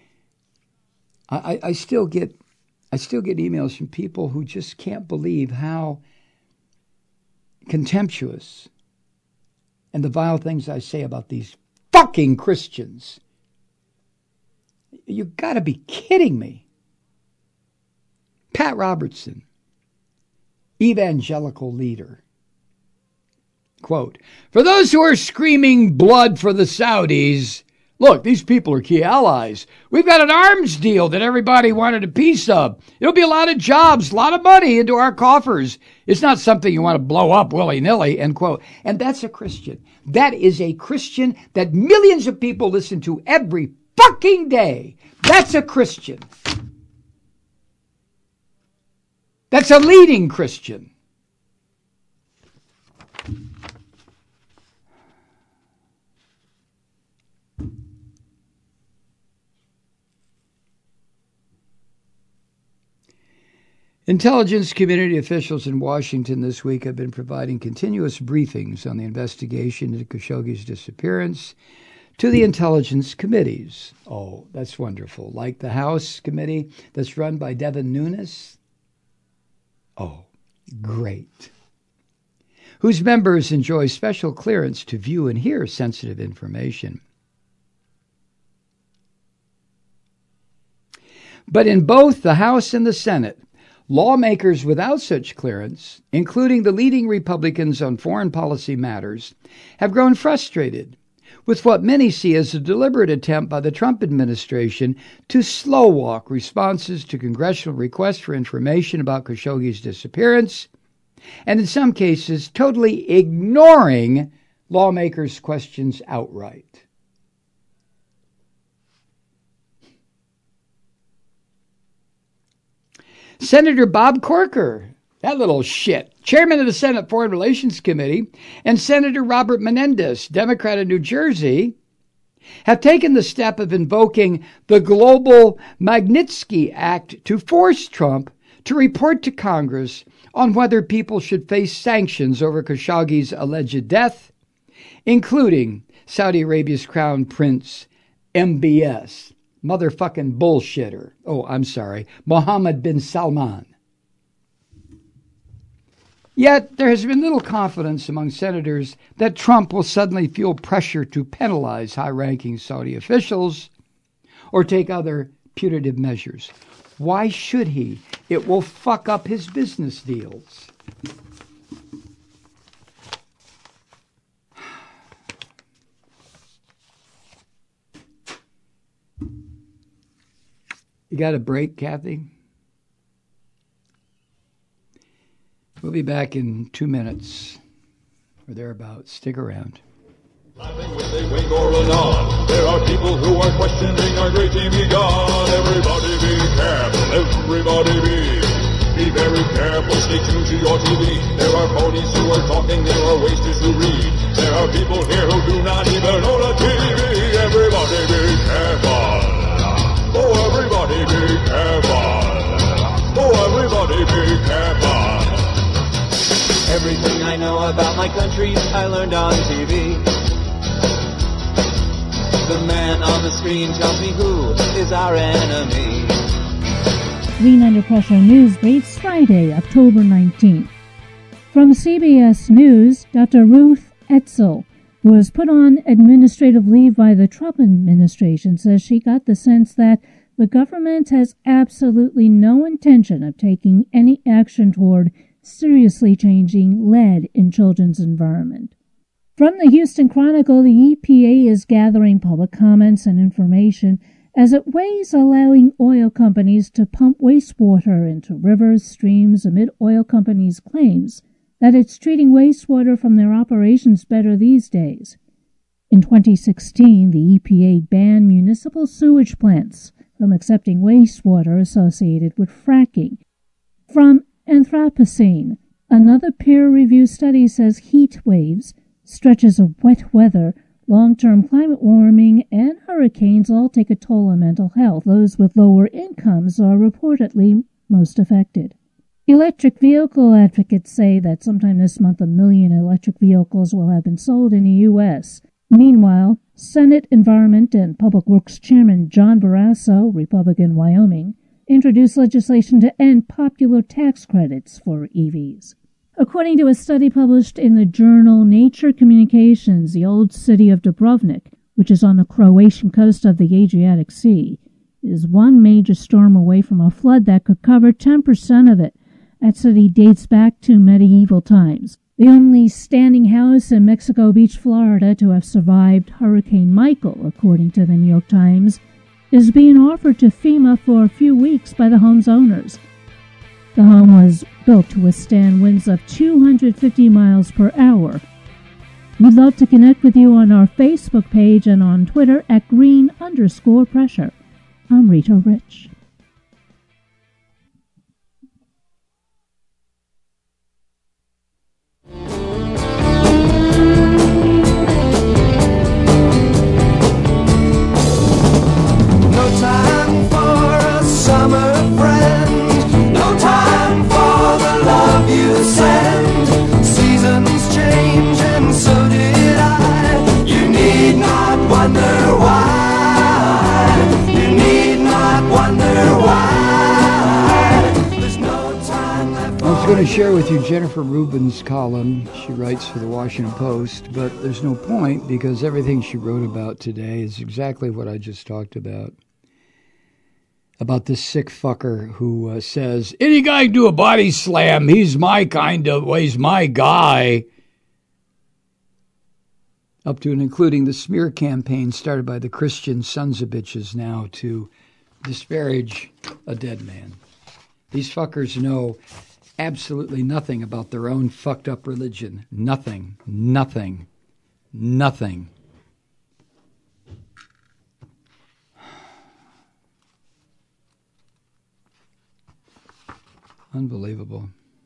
I still get emails from people who just can't believe how contemptuous and the vile things I say about these fucking Christians. You got to be kidding me. Pat Robertson, evangelical leader. Quote, "For those who are screaming blood for the Saudis, look, these people are key allies. We've got an arms deal that everybody wanted a piece of. It'll be a lot of jobs, a lot of money into our coffers. It's not something you want to blow up willy-nilly," end quote. And that's a Christian. That is a Christian that millions of people listen to every fucking day. That's a Christian. That's a leading Christian. Intelligence community officials in Washington this week have been providing continuous briefings on the investigation into Khashoggi's disappearance to the intelligence committees. Oh, that's wonderful. Like the House committee that's run by Devin Nunes. Oh, great. Whose members enjoy special clearance to view and hear sensitive information. But in both the House and the Senate, lawmakers without such clearance, including the leading Republicans on foreign policy matters, have grown frustrated with what many see as a deliberate attempt by the Trump administration to slow walk responses to congressional requests for information about Khashoggi's disappearance, and in some cases, totally ignoring lawmakers' questions outright. Senator Bob Corker, that little shit, chairman of the Senate Foreign Relations Committee, and Senator Robert Menendez, Democrat of New Jersey, have taken the step of invoking the Global Magnitsky Act to force Trump to report to Congress on whether people should face sanctions over Khashoggi's alleged death, including Saudi Arabia's Crown Prince MBS. Motherfucking bullshitter. Oh, I'm sorry. Mohammed bin Salman. Yet there has been little confidence among senators that Trump will suddenly feel pressure to penalize high-ranking Saudi officials or take other punitive measures. Why should he? It will fuck up his business deals. You got a break, Kathy? We'll be back in 2 minutes or thereabouts. Stick around. Laughing when they wink or anon. There are people who are questioning our great TV God. Everybody be careful. Everybody be very careful. Stay tuned to your TV. There are ponies who are talking. There are wasters who read. There are people here who do not even own a TV. Everybody be careful. Oh, everybody be careful. Oh, everybody be careful. Everything I know about my country, I learned on TV. The man on the screen tells me who is our enemy. Green Under Pressure News Briefs, Friday, October 19th. From CBS News, Dr. Ruth Etzel, who was put on administrative leave by the Trump administration, says she got the sense that the government has absolutely no intention of taking any action toward seriously changing lead in children's environment. From the Houston Chronicle, the EPA is gathering public comments and information as it weighs allowing oil companies to pump wastewater into rivers, streams, amid oil companies' claims that it's treating wastewater from their operations better these days. In 2016, the EPA banned municipal sewage plants from accepting wastewater associated with fracking. From Anthropocene, another peer-reviewed study says heat waves, stretches of wet weather, long-term climate warming, and hurricanes all take a toll on mental health. Those with lower incomes are reportedly most affected. Electric vehicle advocates say that sometime this month 1 million electric vehicles will have been sold in the U.S. Meanwhile, Senate Environment and Public Works Chairman John Barrasso, Republican, Wyoming, introduced legislation to end popular tax credits for EVs. According to a study published in the journal Nature Communications, the old city of Dubrovnik, which is on the Croatian coast of the Adriatic Sea, is one major storm away from a flood that could cover 10% of it. That city dates back to medieval times. The only standing house in Mexico Beach, Florida, to have survived Hurricane Michael, according to the New York Times, is being offered to FEMA for a few weeks by the home's owners. The home was built to withstand winds of 250 miles per hour. We'd love to connect with you on our Facebook page and on Twitter at @green_pressure. I'm Rita Rich. No time for a summer friend. No time going to share with you Jennifer Rubin's column. She writes for the Washington Post, but there's no point because everything she wrote about today is exactly what I just talked about. About this sick fucker who says, any guy can do a body slam. He's my he's my guy. Up to and including the smear campaign started by the Christian sons of bitches now to disparage a dead man. These fuckers know absolutely nothing about their own fucked up religion. Nothing. Nothing. Nothing. Unbelievable.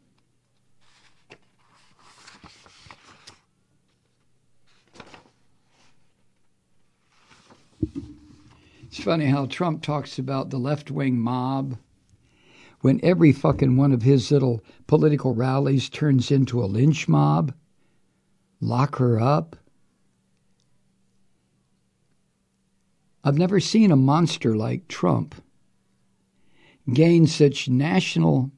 It's funny how Trump talks about the left-wing mob when every fucking one of his little political rallies turns into a lynch mob. Lock her up. I've never seen a monster like Trump gain such national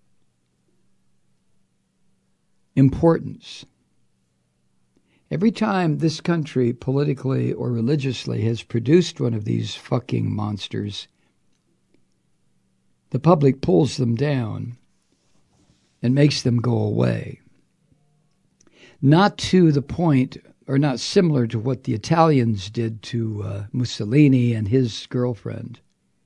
importance. Every time this country, politically or religiously, has produced one of these fucking monsters, the public pulls them down and makes them go away. Not to the point, or not similar to what the Italians did to Mussolini and his girlfriend.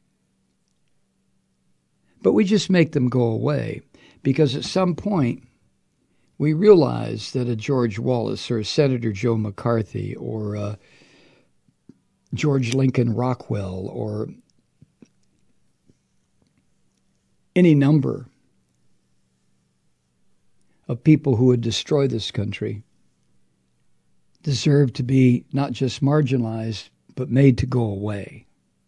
But we just make them go away because at some point we realize that a George Wallace or a Senator Joe McCarthy or a George Lincoln Rockwell or any number of people who would destroy this country deserve to be not just marginalized, but made to go away.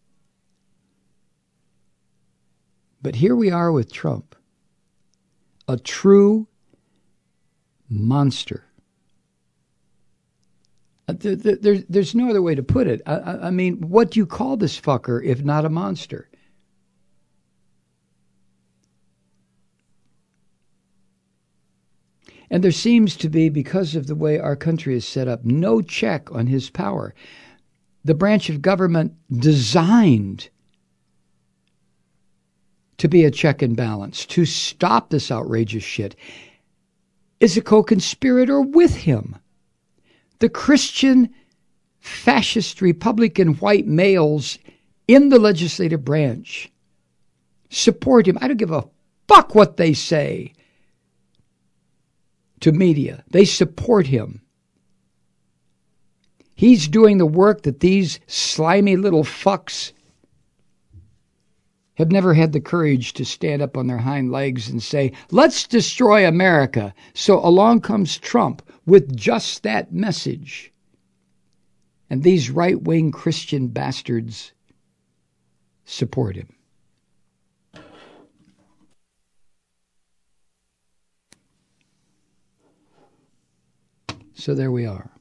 But here we are with Trump, a true monster. There's no other way to put it. I mean, what do you call this fucker if not a monster? And there seems to be, because of the way our country is set up, no check on his power. The branch of government designed to be a check and balance, to stop this outrageous shit, is a co-conspirator with him. The Christian fascist Republican white males in the legislative branch support him. I don't give a fuck what they say to media. They support him. He's doing the work that these slimy little fucks have never had the courage to stand up on their hind legs and say, let's destroy America. So along comes Trump with just that message. And these right-wing Christian bastards support him. So there we are.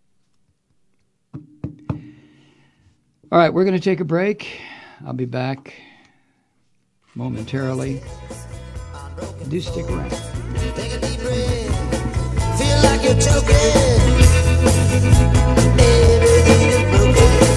All right, we're going to take a break. I'll be back momentarily. Do stick around. Take a deep breath. Feel like you're choking. Everything is broken.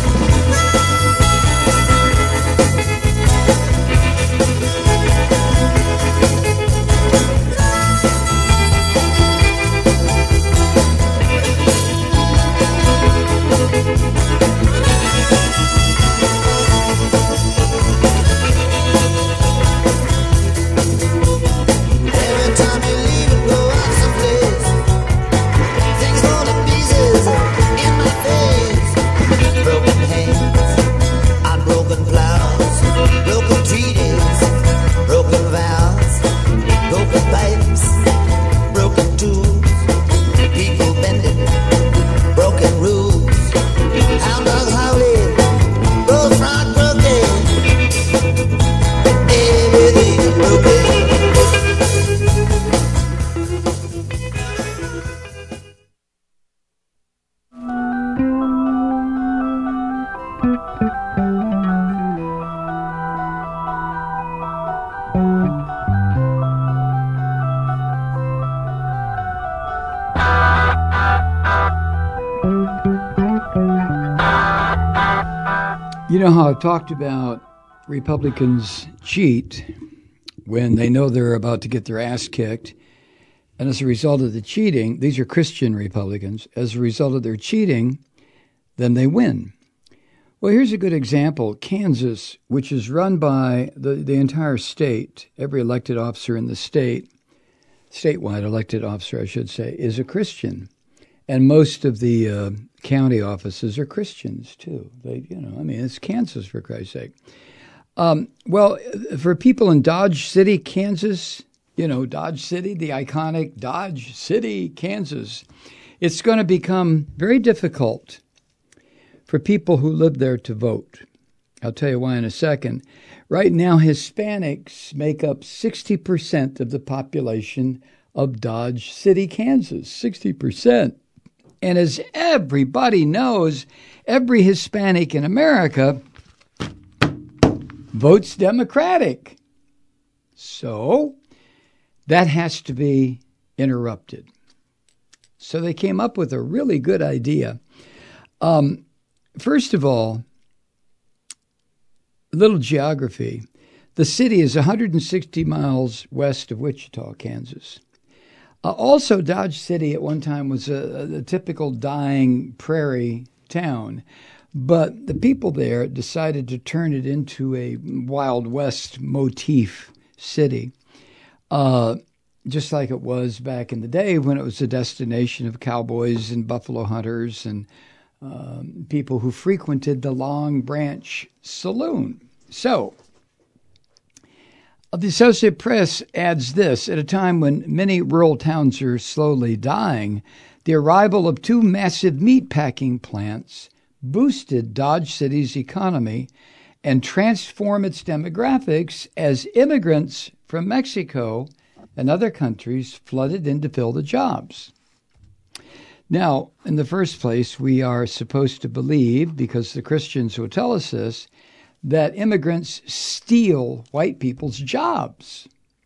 Every time you leave and go out someplace, things fall to pieces. You know how I've talked about Republicans cheat when they know they're about to get their ass kicked. And as a result of the cheating, these are Christian Republicans, as a result of their cheating, then they win. Well, here's a good example. Kansas, which is run by the entire state, every elected officer in the state, statewide elected officer, I should say, is a Christian. And most of the county offices are Christians, too. It's Kansas, for Christ's sake. Well, for people in Dodge City, Kansas, Dodge City, the iconic Dodge City, Kansas, it's going to become very difficult for people who live there to vote. I'll tell you why in a second. Right now, Hispanics make up 60% of the population of Dodge City, Kansas, 60%. And as everybody knows, every Hispanic in America votes Democratic. So that has to be interrupted. So they came up with a really good idea. First of all, a little geography. The city is 160 miles west of Wichita, Kansas. Also, Dodge City at one time was a typical dying prairie town, but the people there decided to turn it into a Wild West motif city, just like it was back in the day when it was a destination of cowboys and buffalo hunters and people who frequented the Long Branch Saloon. So, the Associated Press adds this: at a time when many rural towns are slowly dying, the arrival of two massive meatpacking plants boosted Dodge City's economy and transformed its demographics as immigrants from Mexico and other countries flooded in to fill the jobs. Now, in the first place, we are supposed to believe, because the Christians will tell us this, that immigrants steal white people's jobs.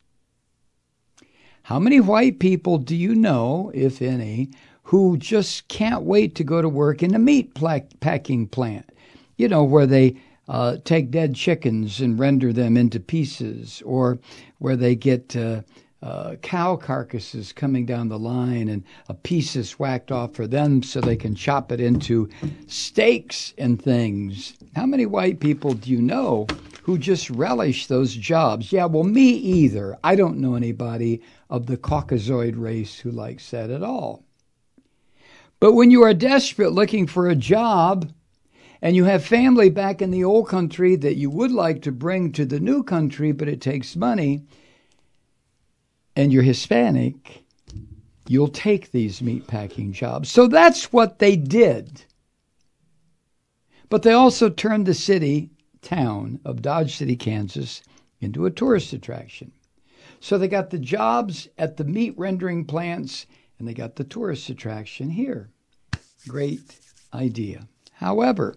How many white people do you know, if any, who just can't wait to go to work in a meat packing plant? Where they take dead chickens and render them into pieces, or where they get cow carcasses coming down the line and a piece is whacked off for them so they can chop it into steaks and things. How many white people do you know who just relish those jobs? Yeah, well, me either. I don't know anybody of the Caucasoid race who likes that at all. But when you are desperate looking for a job and you have family back in the old country that you would like to bring to the new country, but it takes money, and you're Hispanic, you'll take these meatpacking jobs. So that's what they did. But they also turned the town of Dodge City, Kansas, into a tourist attraction. So they got the jobs at the meat rendering plants, and they got the tourist attraction here. Great idea. However,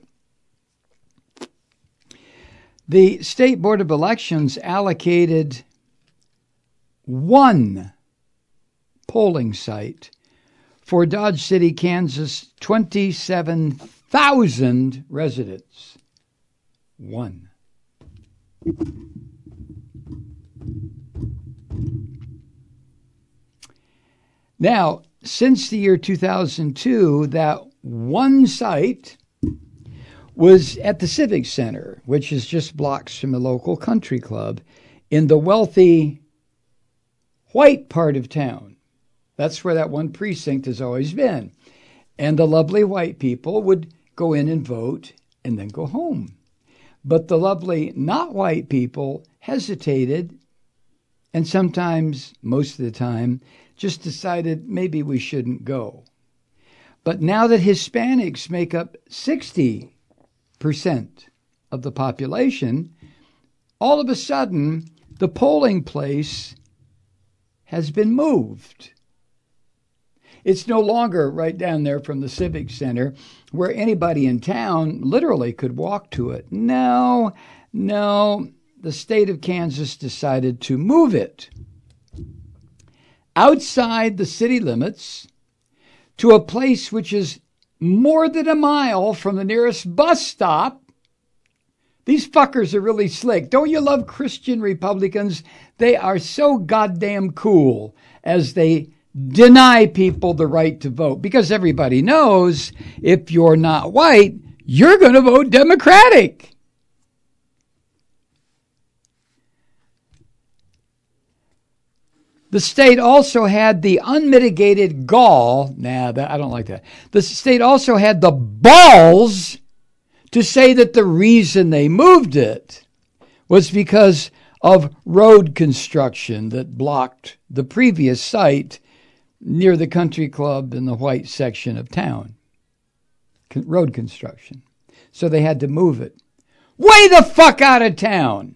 the State Board of Elections allocated one polling site for Dodge City, Kansas, 27,000 residents. One. Now, since the year 2002, that one site was at the Civic Center, which is just blocks from the local country club in the wealthy white part of town. That's where that one precinct has always been. And the lovely white people would go in and vote and then go home. But the lovely not white people hesitated and sometimes, most of the time, just decided maybe we shouldn't go. But now that Hispanics make up 60% of the population, all of a sudden the polling place has been moved. It's no longer right down there from the Civic Center where anybody in town literally could walk to it. No, the state of Kansas decided to move it outside the city limits to a place which is more than a mile from the nearest bus stop. These fuckers are really slick. Don't you love Christian Republicans? They are so goddamn cool as they deny people the right to vote, because everybody knows if you're not white, you're going to vote Democratic. The state also had the unmitigated gall. I don't like that. The state also had the balls to say that the reason they moved it was because of road construction that blocked the previous site near the country club in the white section of town. Road construction. So they had to move it way the fuck out of town.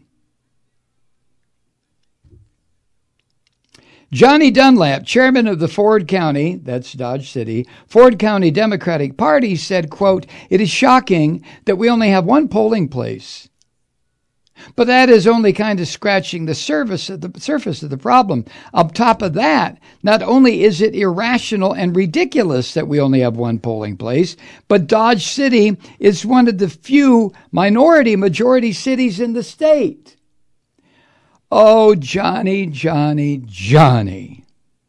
Johnny Dunlap, chairman of the Ford County, that's Dodge City, Ford County Democratic Party, said, quote, "It is shocking that we only have one polling place. But that is only kind of scratching the surface of the problem. On top of that, not only is it irrational and ridiculous that we only have one polling place, but Dodge City is one of the few majority cities in the state." Oh, Johnny, Johnny, Johnny.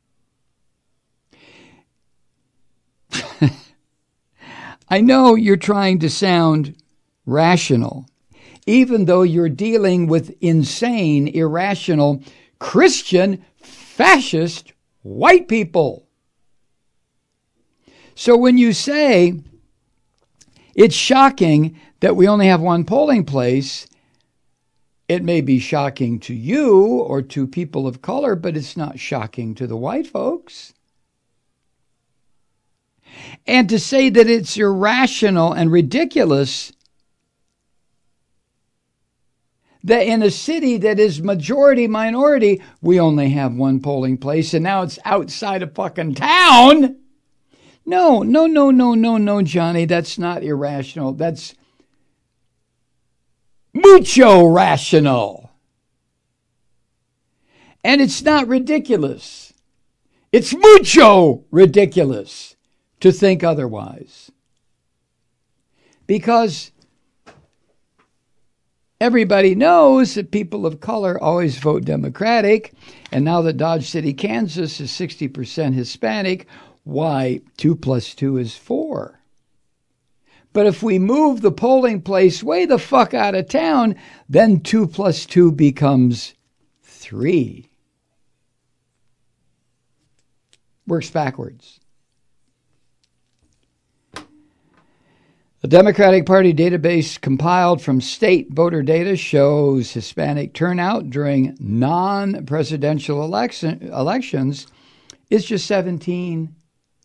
I know you're trying to sound rational, even though you're dealing with insane, irrational, Christian, fascist, white people. So when you say it's shocking that we only have one polling place, it may be shocking to you or to people of color, but it's not shocking to the white folks. And to say that it's irrational and ridiculous that in a city that is majority minority, we only have one polling place and now it's outside of fucking town. No, Johnny, that's not irrational. That's mucho rational. And it's not ridiculous. It's mucho ridiculous to think otherwise. Because everybody knows that people of color always vote Democratic. And now that Dodge City, Kansas is 60% Hispanic, why 2 + 2 is 4. But if we move the polling place way the fuck out of town, then 2 + 2 becomes 3. Works backwards. The Democratic Party database compiled from state voter data shows Hispanic turnout during non-presidential elections is just 17%.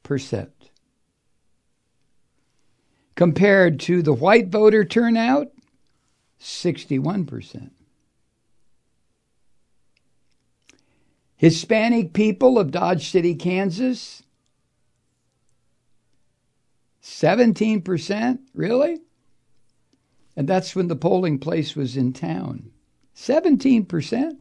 Compared to the white voter turnout, 61%. Hispanic people of Dodge City, Kansas, 17%? Really? And that's when the polling place was in town. 17%?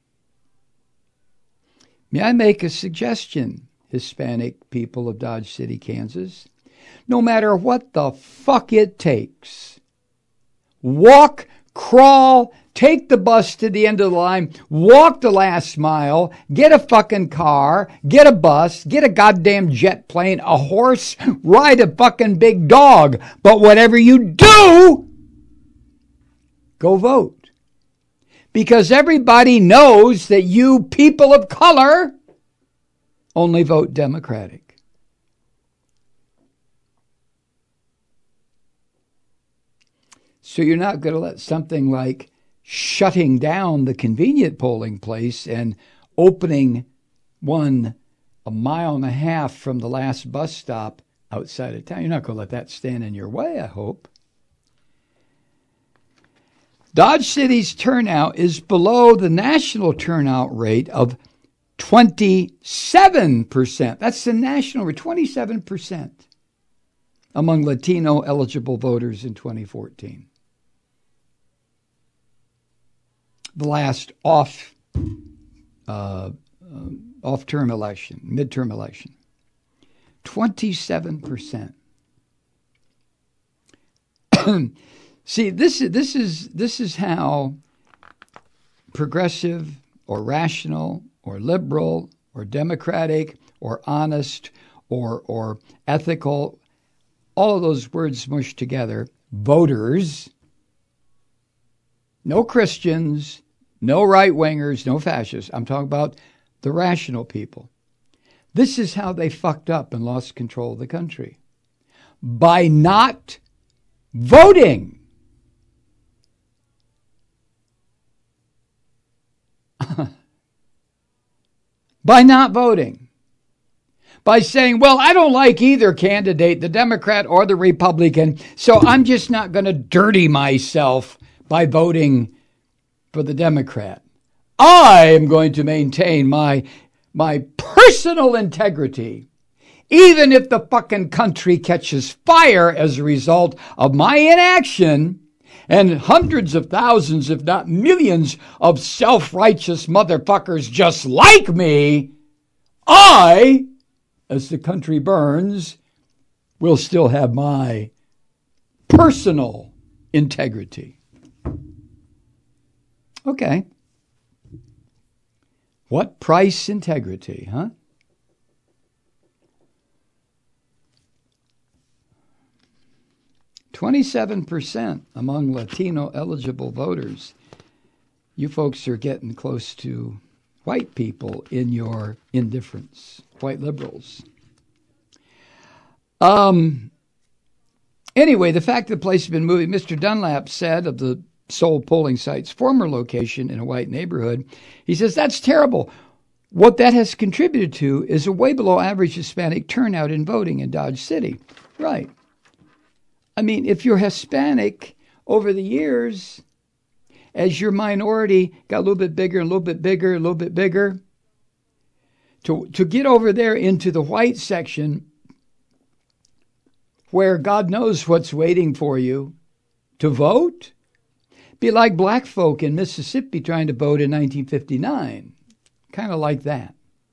May I make a suggestion, Hispanic people of Dodge City, Kansas? No matter what the fuck it takes, walk, crawl, take the bus to the end of the line, walk the last mile, get a fucking car, get a bus, get a goddamn jet plane, a horse, ride a fucking big dog. But whatever you do, go vote. Because everybody knows that you people of color only vote Democratic. So you're not going to let something like shutting down the convenient polling place and opening one 1.5 miles from the last bus stop outside of town. You're not going to let that stand in your way, I hope. Dodge City's turnout is below the national turnout rate of 27%. That's the national rate, 27% among Latino eligible voters in 2014. The last off-term election, midterm election, 27%. See, this is how progressive or rational or liberal or democratic or honest or ethical, all of those words smushed together, voters, no Christians, no right-wingers, no fascists. I'm talking about the rational people. This is how they fucked up and lost control of the country. By not voting. By not voting. By saying, well, I don't like either candidate, the Democrat or the Republican, so I'm just not going to dirty myself by voting for the Democrat. I am going to maintain my personal integrity, even if the fucking country catches fire as a result of my inaction and hundreds of thousands, if not millions, of self-righteous motherfuckers just like me. I, as the country burns, will still have my personal integrity. Okay. What price integrity, huh? %27% among Latino eligible voters. You folks are getting close to white people in your indifference, white liberals. Anyway, the fact that the place has been moving, Mr. Dunlap said of the Seoul polling site's former location in a white neighborhood, he says, that's terrible. What that has contributed to is a way below average Hispanic turnout in voting in Dodge City. Right. I mean, if you're Hispanic over the years, as your minority got a little bit bigger, a little bit bigger, a little bit bigger, to get over there into the white section where God knows what's waiting for you to vote, be like black folk in Mississippi trying to vote in 1959. Kind of like that.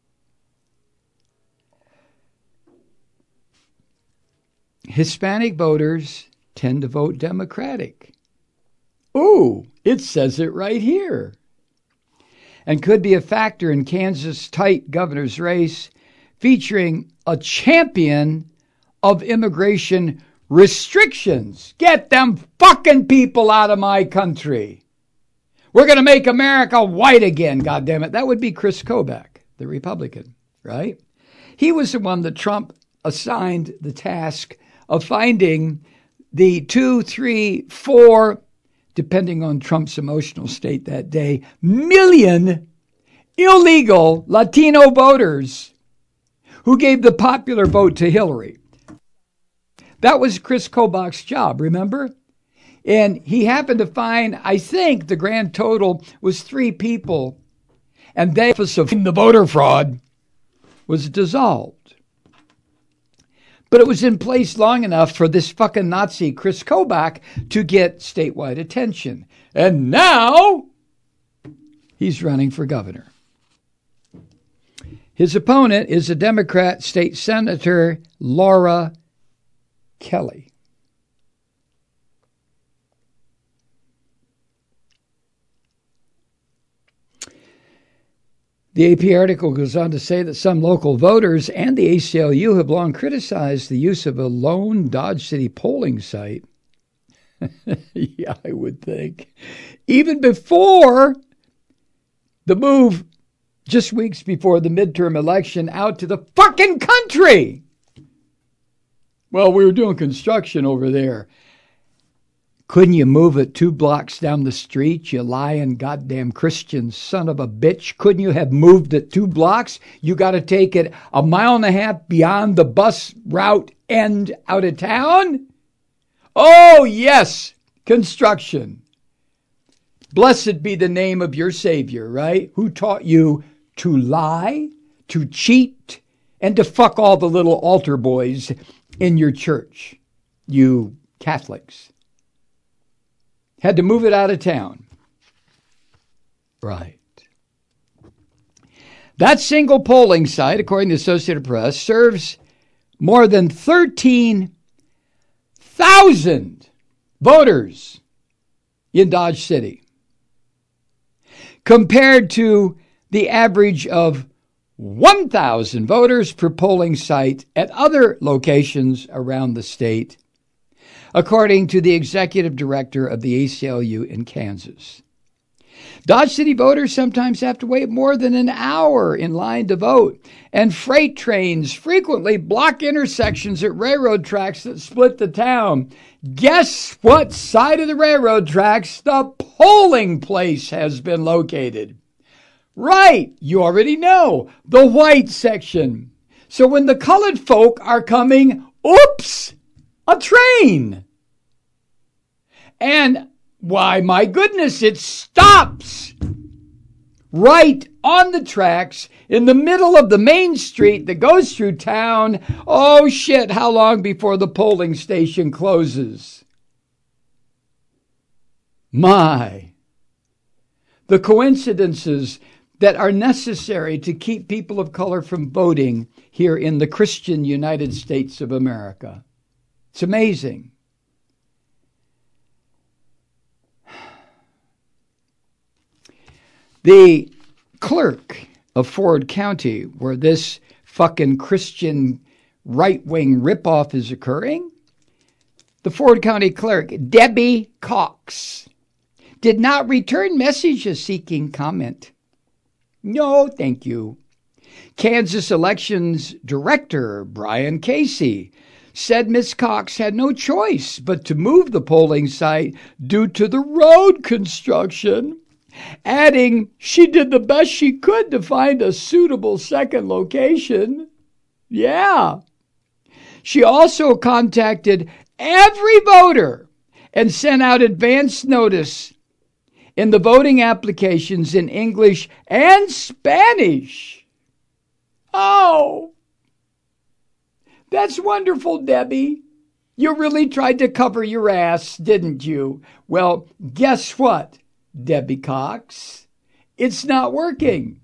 Hispanic voters tend to vote Democratic. Ooh, it says it right here. And could be a factor in Kansas' tight governor's race featuring a champion of immigration restrictions. Get them fucking people out of my country. We're going to make America white again, goddammit. That would be Chris Kobach, the Republican, right? He was the one that Trump assigned the task of finding the 2, 3, 4, depending on Trump's emotional state that day, million illegal Latino voters who gave the popular vote to Hillary. That was Chris Kobach's job, remember? And he happened to find, I think the grand total was 3 people, and the office of the voter fraud was dissolved. But it was in place long enough for this fucking Nazi Chris Kobach to get statewide attention. And now he's running for governor. His opponent is a Democrat state senator, Laura Kelly. The AP article goes on to say that some local voters and the ACLU have long criticized the use of a lone Dodge City polling site. Yeah, I would think. Even before the move, just weeks before the midterm election, out to the fucking country. Well, we were doing construction over there. Couldn't you move it 2 blocks down the street, you lying goddamn Christian son of a bitch? Couldn't you have moved it 2 blocks? You got to take it 1.5 miles beyond the bus route end out of town? Oh, yes, construction. Blessed be the name of your Savior, right? Who taught you to lie, to cheat, and to fuck all the little altar boys in your church, you Catholics. Had to move it out of town. Right. That single polling site, according to the Associated Press, serves more than 13,000 voters in Dodge City, compared to the average of 1,000 voters per polling site at other locations around the state, according to the executive director of the ACLU in Kansas. Dodge City voters sometimes have to wait more than an hour in line to vote, and freight trains frequently block intersections at railroad tracks that split the town. Guess what side of the railroad tracks the polling place has been located? Right, you already know, the white section. So when the colored folk are coming, oops, a train. And why, my goodness, it stops right on the tracks in the middle of the main street that goes through town. Oh, shit, how long before the polling station closes? My, the coincidences that are necessary to keep people of color from voting here in the Christian United States of America. It's amazing. The clerk of Ford County, where this fucking Christian right-wing ripoff is occurring, the Ford County clerk, Debbie Cox, did not return messages seeking comment. No, thank you. Kansas Elections Director Brian Casey said Ms. Cox had no choice but to move the polling site due to the road construction, adding she did the best she could to find a suitable second location. Yeah. She also contacted every voter and sent out advance notice in the voting applications in English and Spanish. Oh, that's wonderful, Debbie. You really tried to cover your ass, didn't you? Well, guess what, Debbie Cox? It's not working.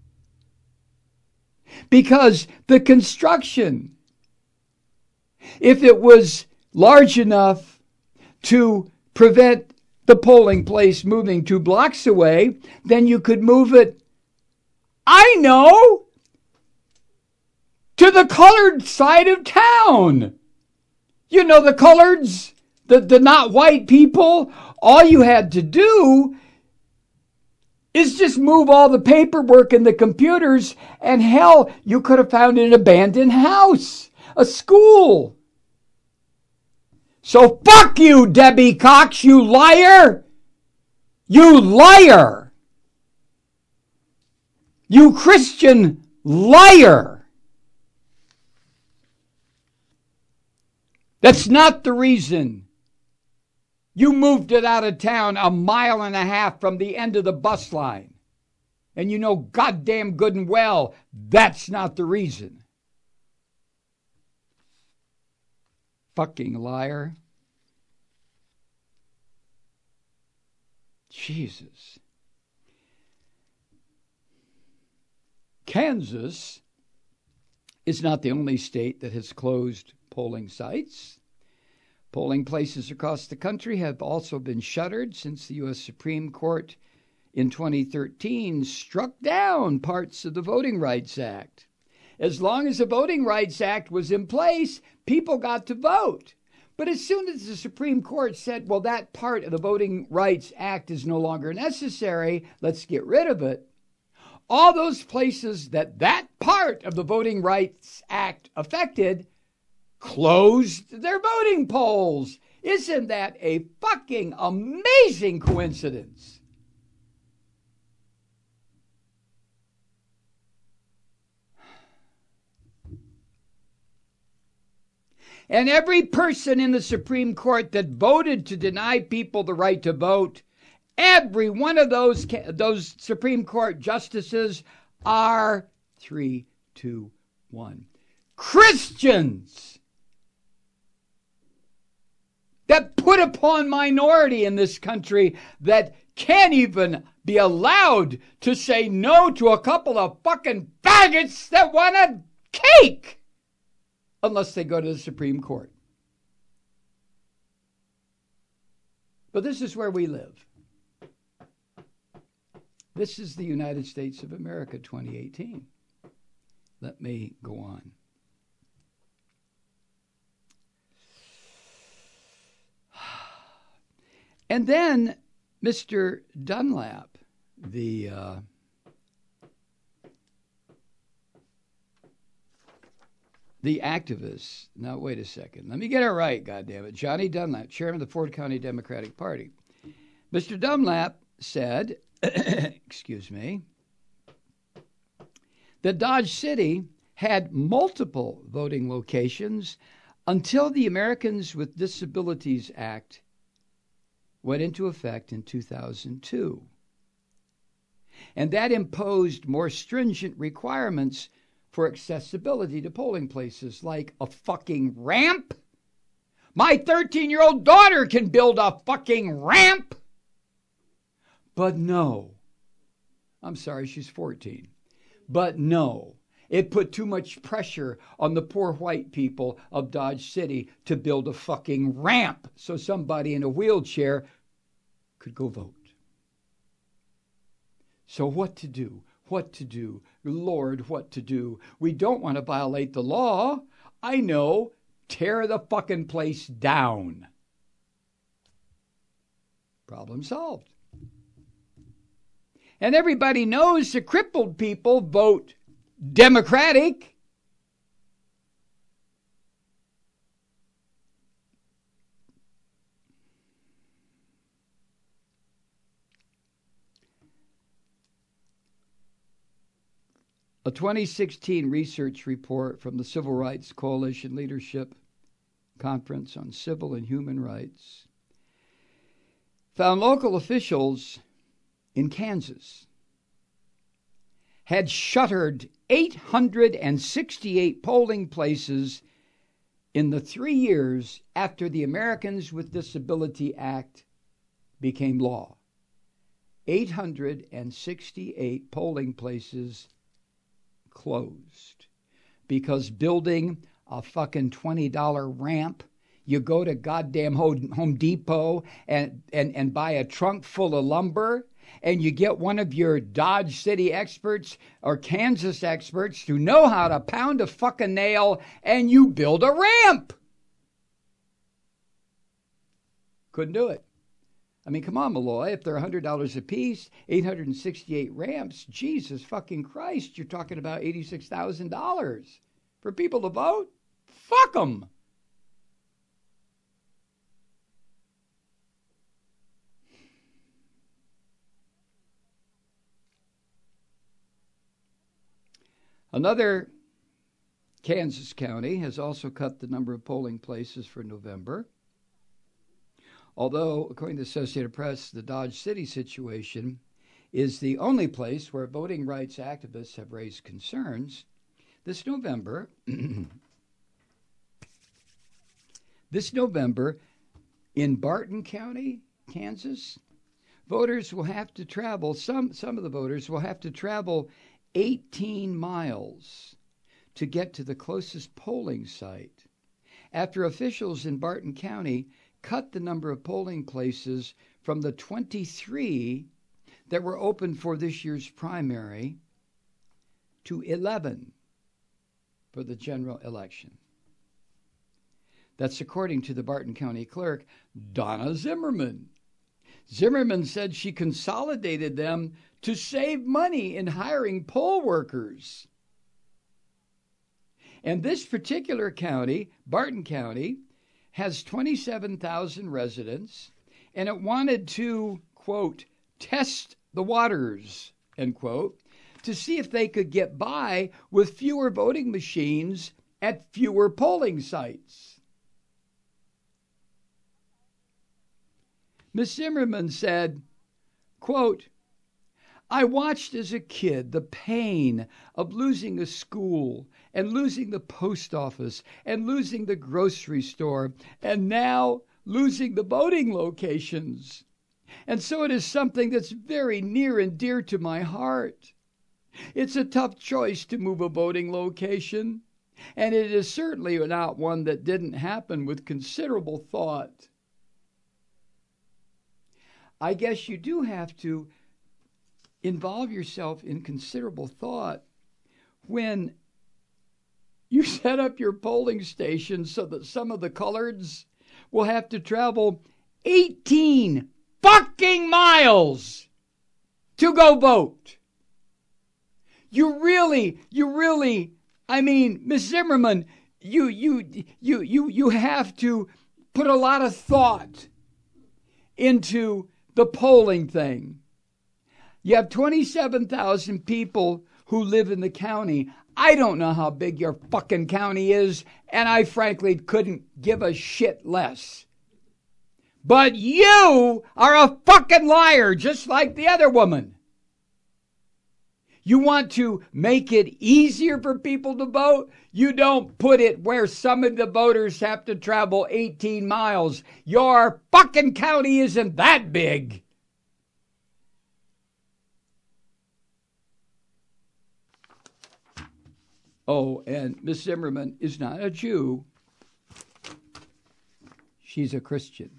Because the construction, if it was large enough to prevent the polling place moving 2 blocks away, then you could move it, I know, to the colored side of town. You know, the coloreds, the not white people, all you had to do is just move all the paperwork and the computers, and hell, you could have found an abandoned house, a school. So fuck you, Debbie Cox, you liar! You liar! You Christian liar! That's not the reason you moved it out of town 1.5 miles from the end of the bus line. And you know goddamn good and well that's not the reason. Fucking liar. Jesus. Kansas is not the only state that has closed polling sites. Polling places across the country have also been shuttered since the U.S. Supreme Court in 2013 struck down parts of the Voting Rights Act. As long as the Voting Rights Act was in place, people got to vote. But as soon as the Supreme Court said, well, that part of the Voting Rights Act is no longer necessary, let's get rid of it, all those places that part of the Voting Rights Act affected closed their voting polls. Isn't that a fucking amazing coincidence? And every person in the Supreme Court that voted to deny people the right to vote, every one of those Supreme Court justices are 3, 2, 1 Christians that put upon minority in this country that can't even be allowed to say no to a couple of fucking faggots that want a cake unless they go to the Supreme Court. But this is where we live. This is the United States of America 2018. Let me go on. And then Mr. Dunlap, the activist. Now, wait a second. Let me get it right, goddammit. Johnny Dunlap, chairman of the Ford County Democratic Party. Mr. Dunlap said, excuse me, that Dodge City had multiple voting locations until the Americans with Disabilities Act went into effect in 2002. And that imposed more stringent requirements for accessibility to polling places, like a fucking ramp. My 13-year-old daughter can build a fucking ramp. But no. I'm sorry, she's 14. But no. It put too much pressure on the poor white people of Dodge City to build a fucking ramp so somebody in a wheelchair could go vote. So what to do? What to do? Lord, what to do? We don't want to violate the law. I know. Tear the fucking place down. Problem solved. And everybody knows the crippled people vote Democratic. A 2016 research report from the Civil Rights Coalition Leadership Conference on Civil and Human Rights found local officials in Kansas had shuttered 868 polling places in the 3 years after the Americans with Disability Act became law. 868 polling places closed because building a fucking $20 ramp, you go to goddamn Home Depot and buy a trunk full of lumber, and you get one of your Dodge City experts or Kansas experts who know how to pound a fucking nail, and you build a ramp. Couldn't do it. I mean, come on, Malloy. If they're $100 a piece, 868 ramps, Jesus fucking Christ, you're talking about $86,000 for people to vote? Fuck them. Another Kansas county has also cut the number of polling places for November. Although, according to the Associated Press, the Dodge City situation is the only place where voting rights activists have raised concerns. This November, in Barton County, Kansas, voters will have to travel, some of the voters will have to travel 18 miles to get to the closest polling site after officials in Barton County cut the number of polling places from the 23 that were open for this year's primary to 11 for the general election. That's according to the Barton County clerk, Donna Zimmerman. Zimmerman said she consolidated them to save money in hiring poll workers. And this particular county, Barton County, has 27,000 residents, and it wanted to, quote, test the waters, end quote, to see if they could get by with fewer voting machines at fewer polling sites. Ms. Zimmerman said, quote, I watched as a kid the pain of losing a school and losing the post office and losing the grocery store and now losing the voting locations. And so it is something that's very near and dear to my heart. It's a tough choice to move a voting location, and it is certainly not one that didn't happen with considerable thought. I guess you do have to involve yourself in considerable thought when you set up your polling station so that some of the coloreds will have to travel 18 fucking miles to go vote. You really, I mean, Ms. Zimmerman, you have to put a lot of thought into the polling thing. You have 27,000 people who live in the county. I don't know how big your fucking county is, and I frankly couldn't give a shit less. But you are a fucking liar, just like the other woman. You want to make it easier for people to vote? You don't put it where some of the voters have to travel 18 miles. Your fucking county isn't that big. Oh, and Miss Zimmerman is not a Jew. She's a Christian.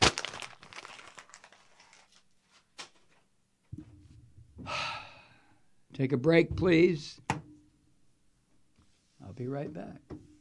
Take a break, please. I'll be right back.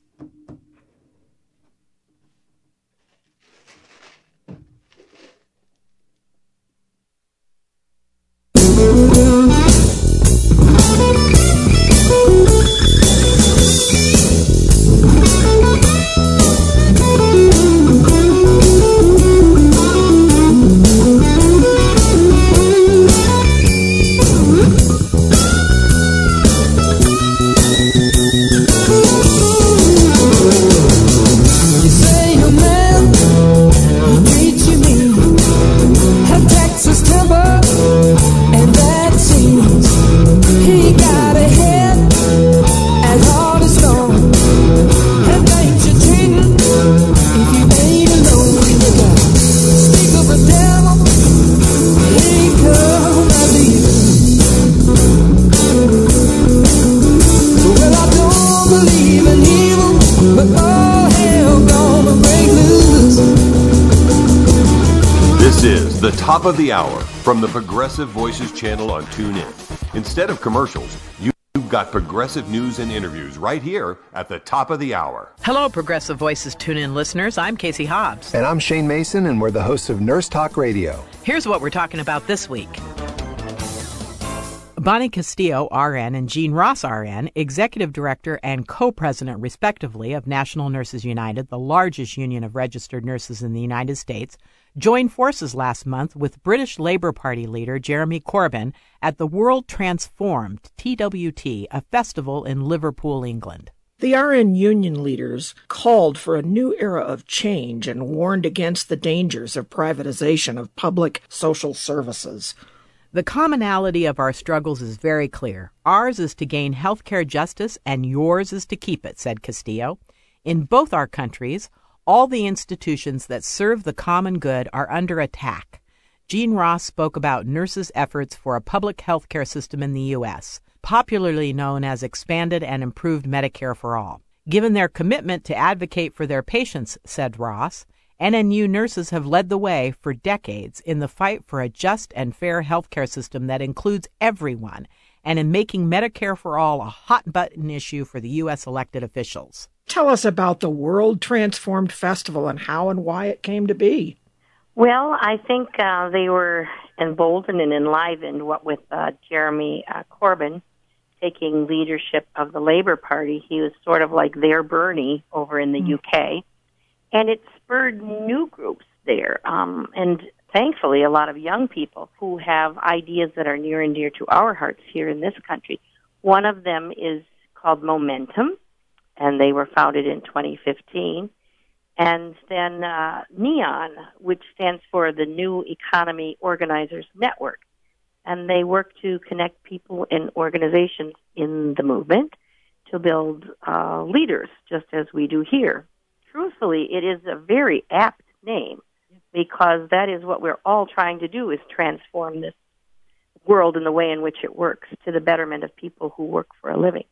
Top of the hour from the Progressive Voices channel on TuneIn. Instead of commercials, you've got progressive news and interviews right here at the top of the hour. Hello, Progressive Voices TuneIn listeners. I'm Casey Hobbs. And I'm Shane Mason, and we're the hosts of Nurse Talk Radio. Here's what we're talking about this week. Bonnie Castillo, RN, and Jean Ross, RN, Executive Director and Co-President, respectively, of National Nurses United, the largest union of registered nurses in the United States, joined forces last month with British Labour Party leader Jeremy Corbyn at the World Transformed, TWT, a festival in Liverpool, England. The RN union leaders called for a new era of change and warned against the dangers of privatization of public social services. The commonality of our struggles is very clear. Ours is to gain health care justice, and yours is to keep it, said Castillo. In both our countries, all the institutions that serve the common good are under attack. Jean Ross spoke about nurses' efforts for a public health care system in the U.S., popularly known as Expanded and Improved Medicare for All. Given their commitment to advocate for their patients, said Ross, NNU nurses have led the way for decades in the fight for a just and fair health care system that includes everyone, and in making Medicare for All a hot-button issue for the U.S. elected officials. Tell us about the World Transformed Festival and how and why it came to be. Well, I think they were emboldened and enlivened, what with Jeremy Corbyn taking leadership of the Labour Party. He was sort of like their Bernie over in the UK. And it spurred new groups there, and thankfully a lot of young people who have ideas that are near and dear to our hearts here in this country. One of them is called Momentum, and they were founded in 2015. And then NEON, which stands for the New Economy Organizers Network. And they work to connect people and organizations in the movement to build leaders, just as we do here. Truthfully, it is a very apt name because that is what we're all trying to do, is transform this world in the way in which it works to the betterment of people who work for a living.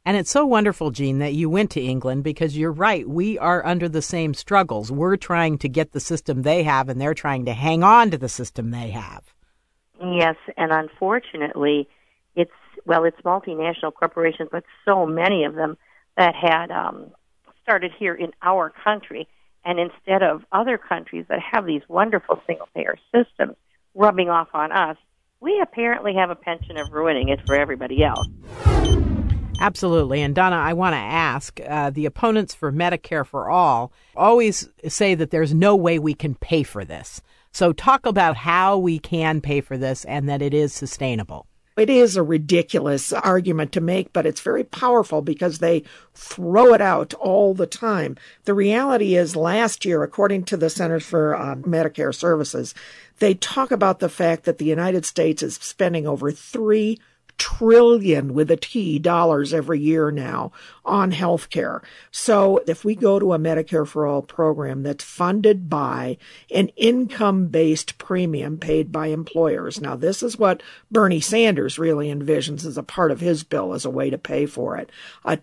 And it's so wonderful, Jean, that you went to England because you're right. We are under the same struggles. We're trying to get the system they have, and they're trying to hang on to the system they have. Yes, and unfortunately, it's multinational corporations, but so many of them that had started here in our country. And instead of other countries that have these wonderful single-payer systems rubbing off on us, we apparently have a penchant of ruining it for everybody else. Absolutely. And Donna, I want to ask, the opponents for Medicare for All always say that there's no way we can pay for this. So talk about how we can pay for this and that it is sustainable. It is a ridiculous argument to make, but it's very powerful because they throw it out all the time. The reality is last year, according to the Centers for Medicare Services, they talk about the fact that the United States is spending over $3 trillion with a T dollars every year now on healthcare. So if we go to a Medicare for All program that's funded by an income-based premium paid by employers. Now, this is what Bernie Sanders really envisions as a part of his bill as a way to pay for it. A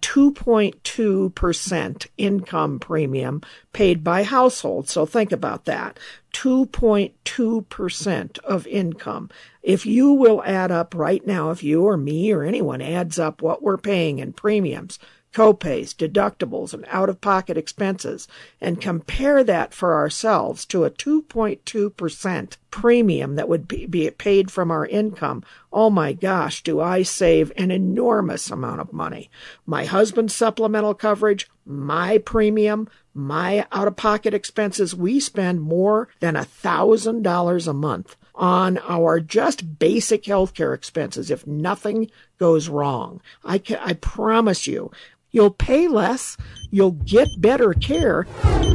2.2% income premium paid by households. So think about that. 2.2% of income. If you will add up right now, if you or me or anyone adds up what we're paying in premiums, copays, deductibles, and out-of-pocket expenses, and compare that for ourselves to a 2.2% premium that would be paid from our income, oh my gosh, do I save an enormous amount of money. My husband's supplemental coverage, my premium, my out-of-pocket expenses, we spend more than $1,000 a month on our just basic healthcare expenses if nothing goes wrong. I promise you, you'll pay less, you'll get better care.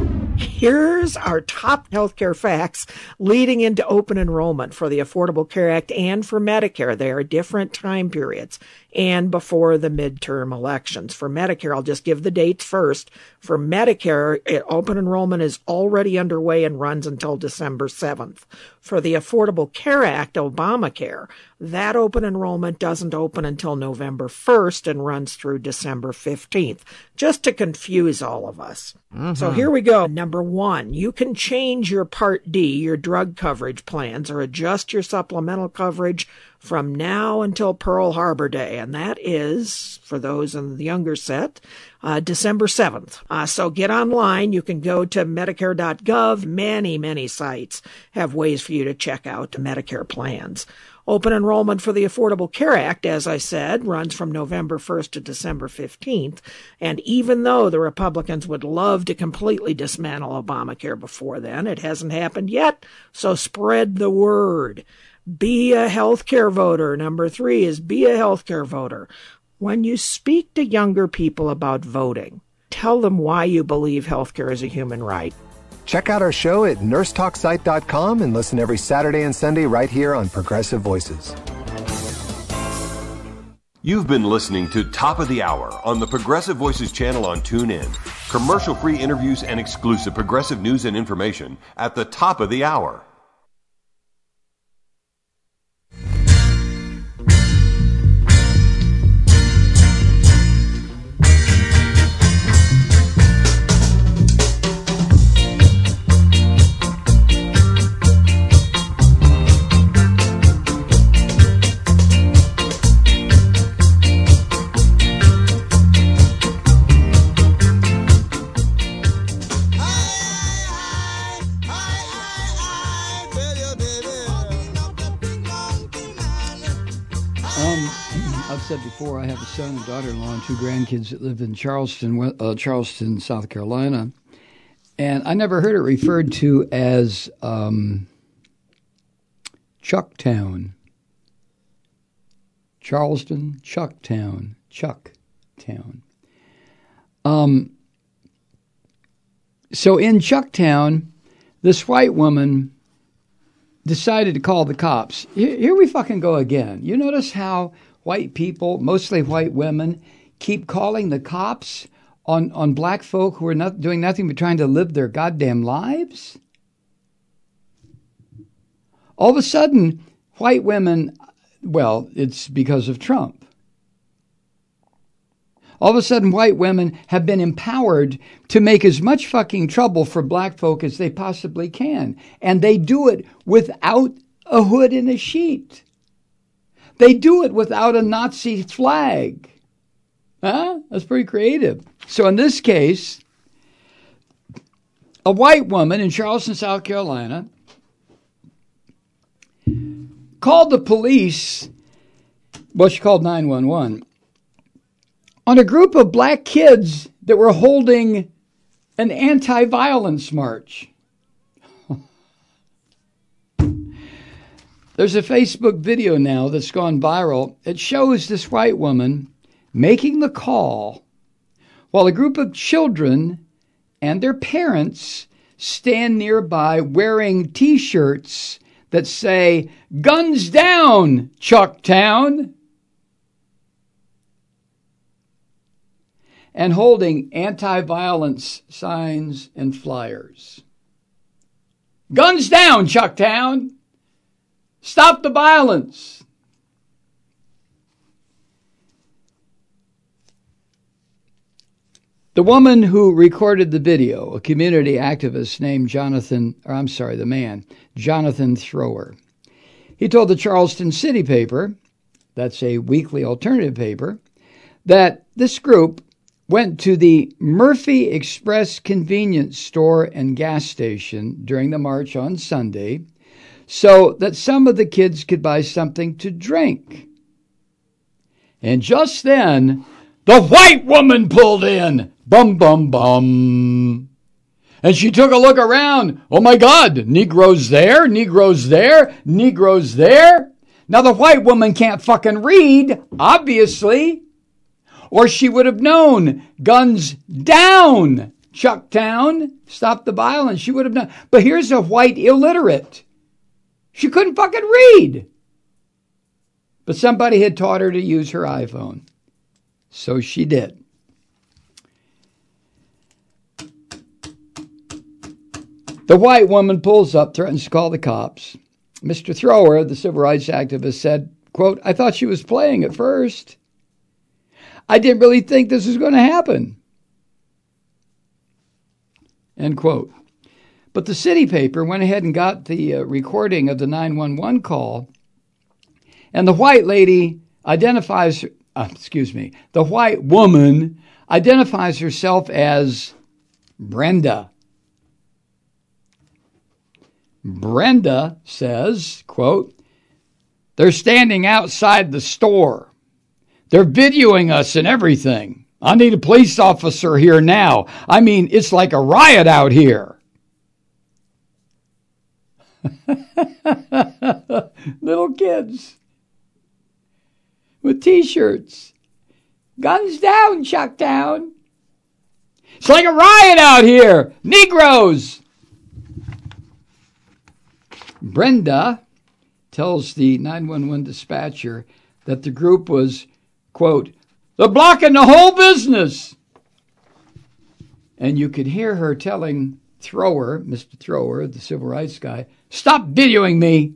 Here's our top healthcare facts leading into open enrollment for the Affordable Care Act and for Medicare. They are different time periods and before the midterm elections. For Medicare, I'll just give the dates first. For Medicare, open enrollment is already underway and runs until December 7th. For the Affordable Care Act, Obamacare, that open enrollment doesn't open until November 1st and runs through December 15th, just to confuse all of us. Mm-hmm. So here we go. Number one, you can change your Part D, your drug coverage plans, or adjust your supplemental coverage from now until Pearl Harbor Day, and that is, for those in the younger set, December 7th. So get online. You can go to Medicare.gov. Many sites have ways for you to check out Medicare plans. Open enrollment for the Affordable Care Act, as I said, runs from November 1st to December 15th. And even though the Republicans would love to completely dismantle Obamacare before then, it hasn't happened yet. So spread the word. Be a healthcare voter. Number 3 is be a healthcare voter. When you speak to younger people about voting, tell them why you believe healthcare is a human right. Check out our show at nursetalksite.com and listen every Saturday and Sunday right here on Progressive Voices. You've been listening to Top of the Hour on the Progressive Voices channel on TuneIn. Commercial-free interviews and exclusive progressive news and information at the top of the hour. Said before, I have a son and daughter-in-law and 2 grandkids that live in Charleston, South Carolina, and I never heard it referred to as Chucktown. Charleston, Chucktown. So in Chucktown, this white woman decided to call the cops. Here we fucking go again. You notice how white people, mostly white women, keep calling the cops on black folk who are not doing nothing but trying to live their goddamn lives? All of a sudden, white women, well, it's because of Trump. All of a sudden, white women have been empowered to make as much fucking trouble for black folk as they possibly can. And they do it without a hood and a sheet. They do it without a Nazi flag. Huh? That's pretty creative. So in this case, a white woman in Charleston, South Carolina, called the police, well, she called 911, on a group of black kids that were holding an anti-violence march. There's a Facebook video now that's gone viral. It shows this white woman making the call while a group of children and their parents stand nearby wearing T-shirts that say, "Guns down, Chucktown," and holding anti-violence signs and flyers. Guns down, Chucktown! Stop the violence! The woman who recorded the video, a community activist named Jonathan Thrower. He told the Charleston City paper, that's a weekly alternative paper, that this group went to the Murphy Express convenience store and gas station during the march on Sunday so that some of the kids could buy something to drink. And just then, the white woman pulled in. Bum, bum, bum. And she took a look around. Oh, my God, Negroes there, Negroes there, Negroes there. Now, the white woman can't fucking read, obviously, or she would have known. Guns down, Chucktown. Stop the violence. She would have known. But here's a white illiterate. She couldn't fucking read. But somebody had taught her to use her iPhone. So she did. The white woman pulls up, threatens to call the cops. Mr. Thrower, the civil rights activist, said, quote, "I thought she was playing at first. I didn't really think this was going to happen." End quote. But the city paper went ahead and got the recording of the 911 call, and the white lady identifies, the white woman identifies herself as Brenda. Brenda says, quote, "They're standing outside the store. They're videoing us and everything. I need a police officer here now. I mean, it's like a riot out here." Little kids with T-shirts. Guns down, Chucktown. It's like a riot out here. Negroes. Brenda tells the 911 dispatcher that the group was, quote, "They're blocking the whole business." And you could hear her telling Thrower, Mr. Thrower, the civil rights guy, "Stop videoing me."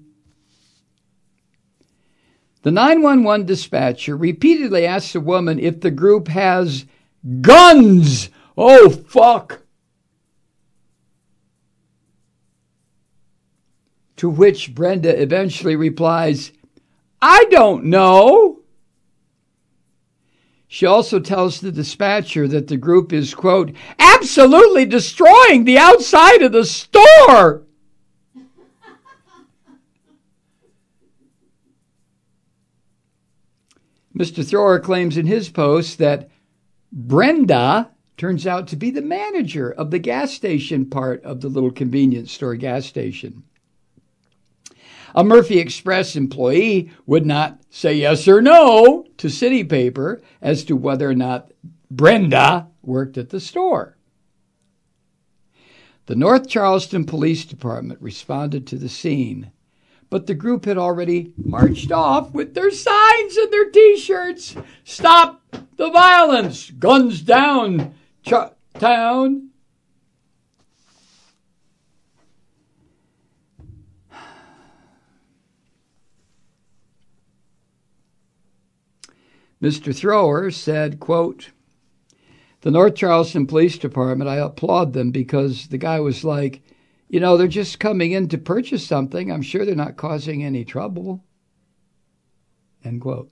The 911 dispatcher repeatedly asks the woman if the group has guns. Oh, fuck. To which Brenda eventually replies, "I don't know." She also tells the dispatcher that the group is, quote, "absolutely destroying the outside of the store." Mr. Thrower claims in his post that Brenda turns out to be the manager of the gas station part of the little convenience store gas station. A Murphy Express employee would not say yes or no to City Paper as to whether or not Brenda worked at the store. The North Charleston Police Department responded to the scene, but the group had already marched off with their signs and their T-shirts. "Stop the violence! Guns down, Chucktown!" Mr. Thrower said, quote, The North Charleston Police Department, I applaud them because the guy was like, they're just coming in to purchase something. I'm sure they're not causing any trouble. End quote.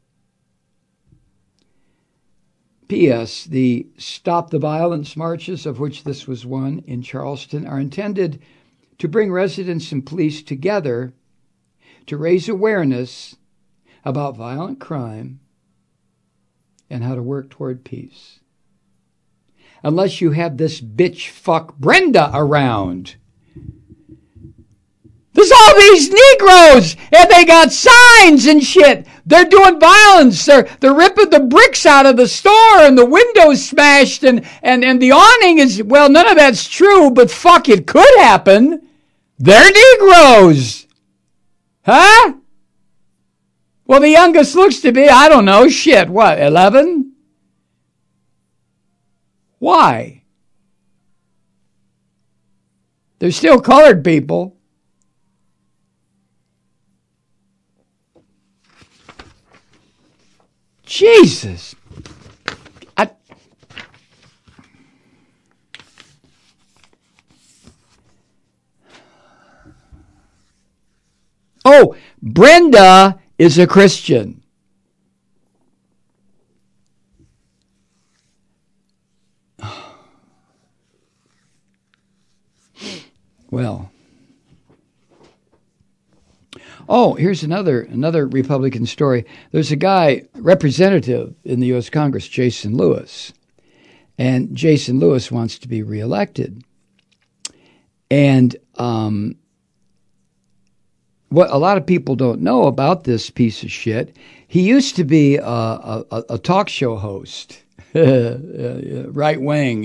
P.S. The Stop the Violence marches, of which this was one in Charleston, are intended to bring residents and police together to raise awareness about violent crime and how to work toward peace. Unless you have this bitch fuck Brenda around. There's all these Negroes, and they got signs and shit. They're doing violence. They're ripping the bricks out of the store, and the windows smashed, and the awning is, well, none of that's true, but fuck, it could happen. They're Negroes. Huh? Well, the youngest looks to be, I don't know, shit, what, 11? Why? They're still colored people. Jesus. Oh, Brenda is a Christian. Well. Oh, here's another Republican story. There's a guy, representative in the U.S. Congress, Jason Lewis. And Jason Lewis wants to be reelected. And what a lot of people don't know about this piece of shit, he used to be a talk show host. Right wing,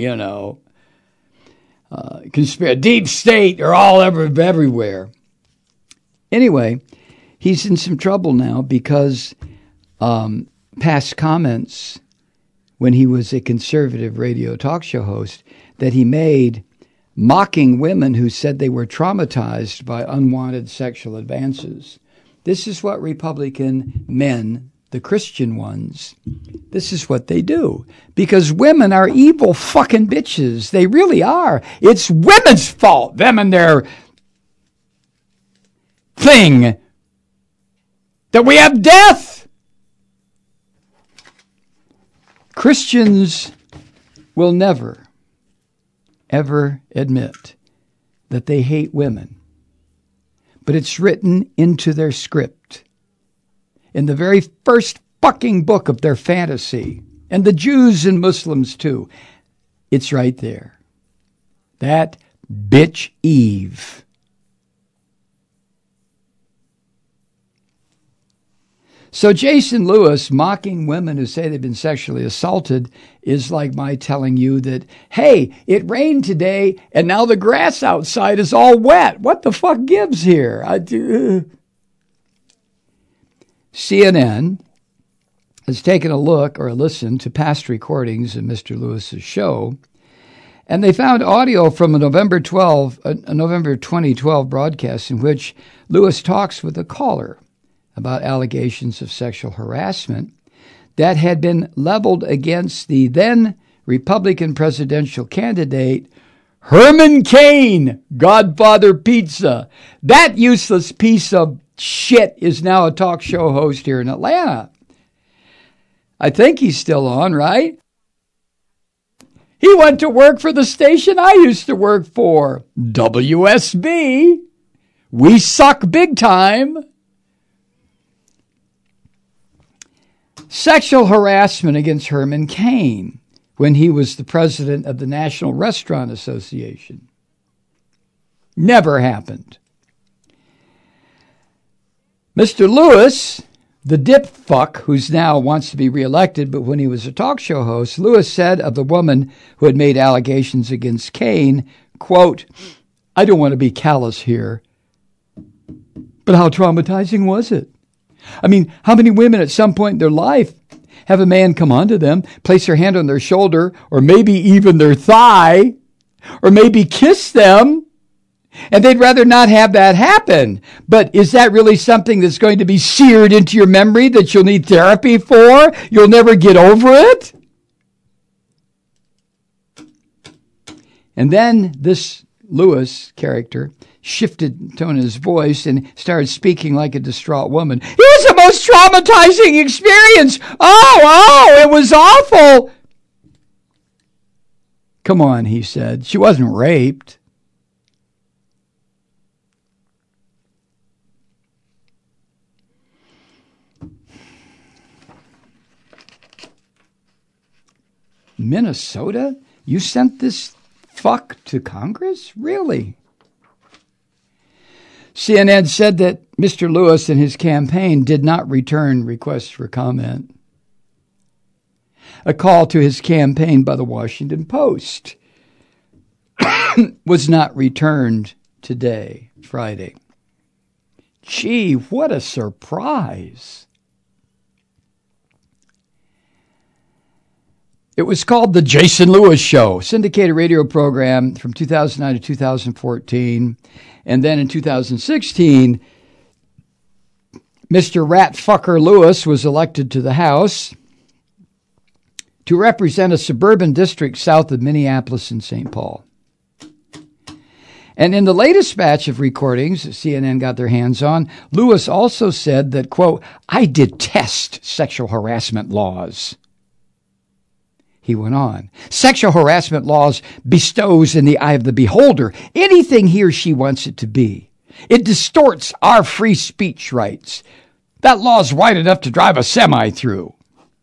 deep state, they're all everywhere. Anyway, he's in some trouble now because past comments when he was a conservative radio talk show host that he made mocking women who said they were traumatized by unwanted sexual advances. This is what Republican men, the Christian ones, this is what they do. Because women are evil fucking bitches. They really are. It's women's fault, them and their thing, that we have death. Christians will never, ever admit that they hate women. But it's written into their script. In the very first fucking book of their fantasy. And the Jews and Muslims too. It's right there. That bitch Eve. So Jason Lewis mocking women who say they've been sexually assaulted is like my telling you that, hey, it rained today and now the grass outside is all wet. What the fuck gives here? CNN has taken a look or a listen to past recordings of Mr. Lewis's show, and they found audio from a November 2012 broadcast in which Lewis talks with a caller about allegations of sexual harassment that had been leveled against the then Republican presidential candidate, Herman Cain, Godfather Pizza. That useless piece of shit is now a talk show host here in Atlanta. I think he's still on, right? He went to work for the station I used to work for, WSB. We suck big time. Sexual harassment against Herman Cain when he was the president of the National Restaurant Association. Never happened. Mr. Lewis, the dip fuck who's now wants to be reelected, but when he was a talk show host, Lewis said of the woman who had made allegations against Cain, quote, I don't want to be callous here, but how traumatizing was it? I mean, how many women at some point in their life have a man come onto them, place their hand on their shoulder, or maybe even their thigh, or maybe kiss them, and they'd rather not have that happen. But is that really something that's going to be seared into your memory that you'll need therapy for? You'll never get over it? And then this Lewis character shifted tone in his voice and started speaking like a distraught woman. It was the most traumatizing experience. Oh, it was awful. Come on, he said. She wasn't raped. Minnesota? You sent this fuck to Congress? Really? CNN said that Mr. Lewis and his campaign did not return requests for comment. A call to his campaign by the Washington Post was not returned today, Friday. Gee, what a surprise. It was called The Jason Lewis Show, syndicated radio program from 2009 to 2014. And then in 2016, Mr. Ratfucker Lewis was elected to the House to represent a suburban district south of Minneapolis and St. Paul. And in the latest batch of recordings that CNN got their hands on, Lewis also said that, quote, I detest sexual harassment laws. He went on, sexual harassment laws bestows in the eye of the beholder anything he or she wants it to be. It distorts our free speech rights. That law's wide enough to drive a semi through.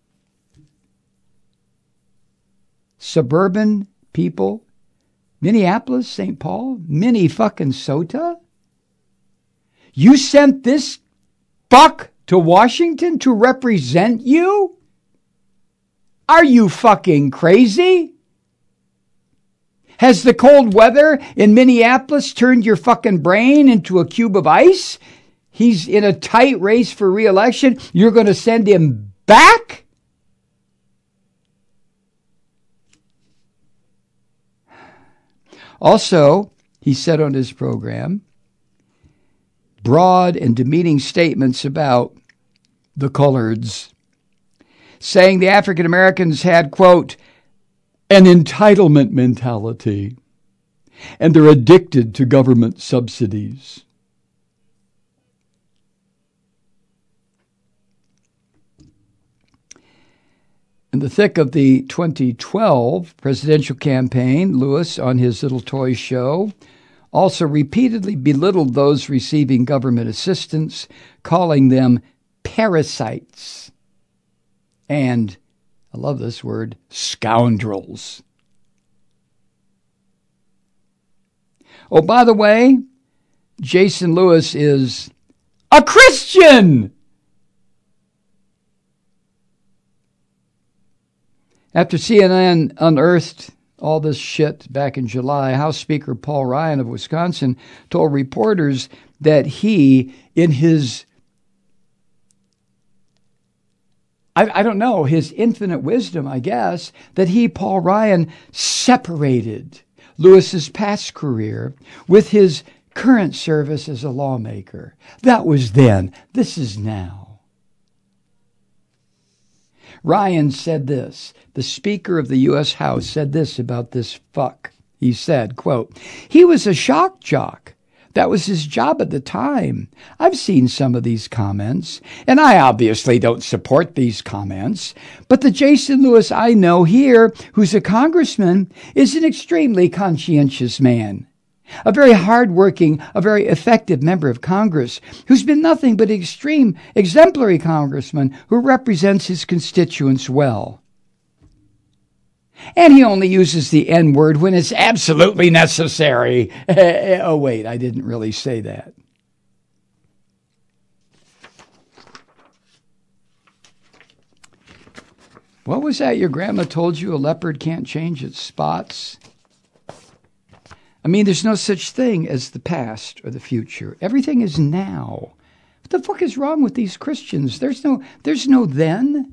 Suburban people, Minneapolis, St. Paul, Minnie-fucking-Sota. You sent this fuck to Washington to represent you? Are you fucking crazy? Has the cold weather in Minneapolis turned your fucking brain into a cube of ice? He's in a tight race for re-election. You're going to send him back? Also, he said on his program, broad and demeaning statements about the coloreds, saying the African Americans had, quote, an entitlement mentality, and they're addicted to government subsidies. In the thick of the 2012 presidential campaign, Lewis, on his little toy show, also repeatedly belittled those receiving government assistance, calling them parasites. And, I love this word, scoundrels. Oh, by the way, Jason Lewis is a Christian! After CNN unearthed all this shit back in July, House Speaker Paul Ryan of Wisconsin told reporters that he, in his I don't know, his infinite wisdom, I guess, that he, Paul Ryan, separated Lewis's past career with his current service as a lawmaker. That was then. This is now. Ryan said this. The Speaker of the U.S. House said this about this fuck. He said, quote, he was a shock jock. That was his job at the time. I've seen some of these comments, and I obviously don't support these comments, but the Jason Lewis I know here, who's a congressman, is an extremely conscientious man. A very hard-working, a very effective member of Congress, who's been nothing but an extreme, exemplary congressman who represents his constituents well. And he only uses the N-word when it's absolutely necessary. Oh, wait, I didn't really say that. What was that your grandma told you? A leopard can't change its spots? I mean, there's no such thing as the past or the future. Everything is now. What the fuck is wrong with these Christians? There's no then.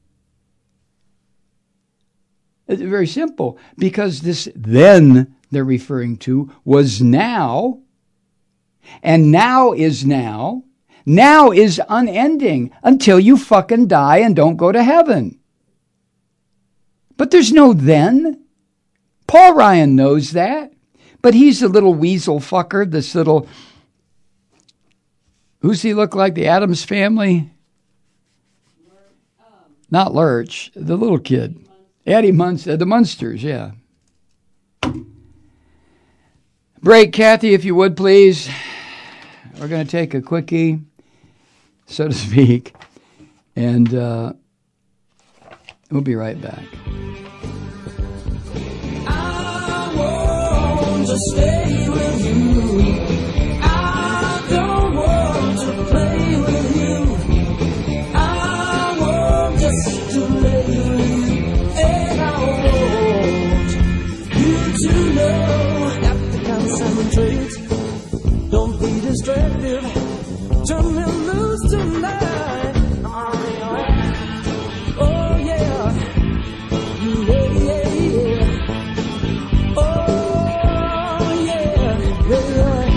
It's very simple, because this then they're referring to was now, and now is now. Now is unending until you fucking die and don't go to heaven. But there's no then. Paul Ryan knows that, but he's a little weasel fucker, this little, who's he look like, the Addams Family? Not Lurch, the little kid. Eddie Munster, the Munsters, yeah. Break, Kathy, if you would, please. We're going to take a quickie, so to speak, and we'll be right back. I want to stay with you. I don't want to play with you. I want just to lay with you. And I want you to know that the concentrate. Don't be distracted. Turn me loose tonight. Oh yeah. Yeah, yeah, yeah. Oh yeah. Yeah,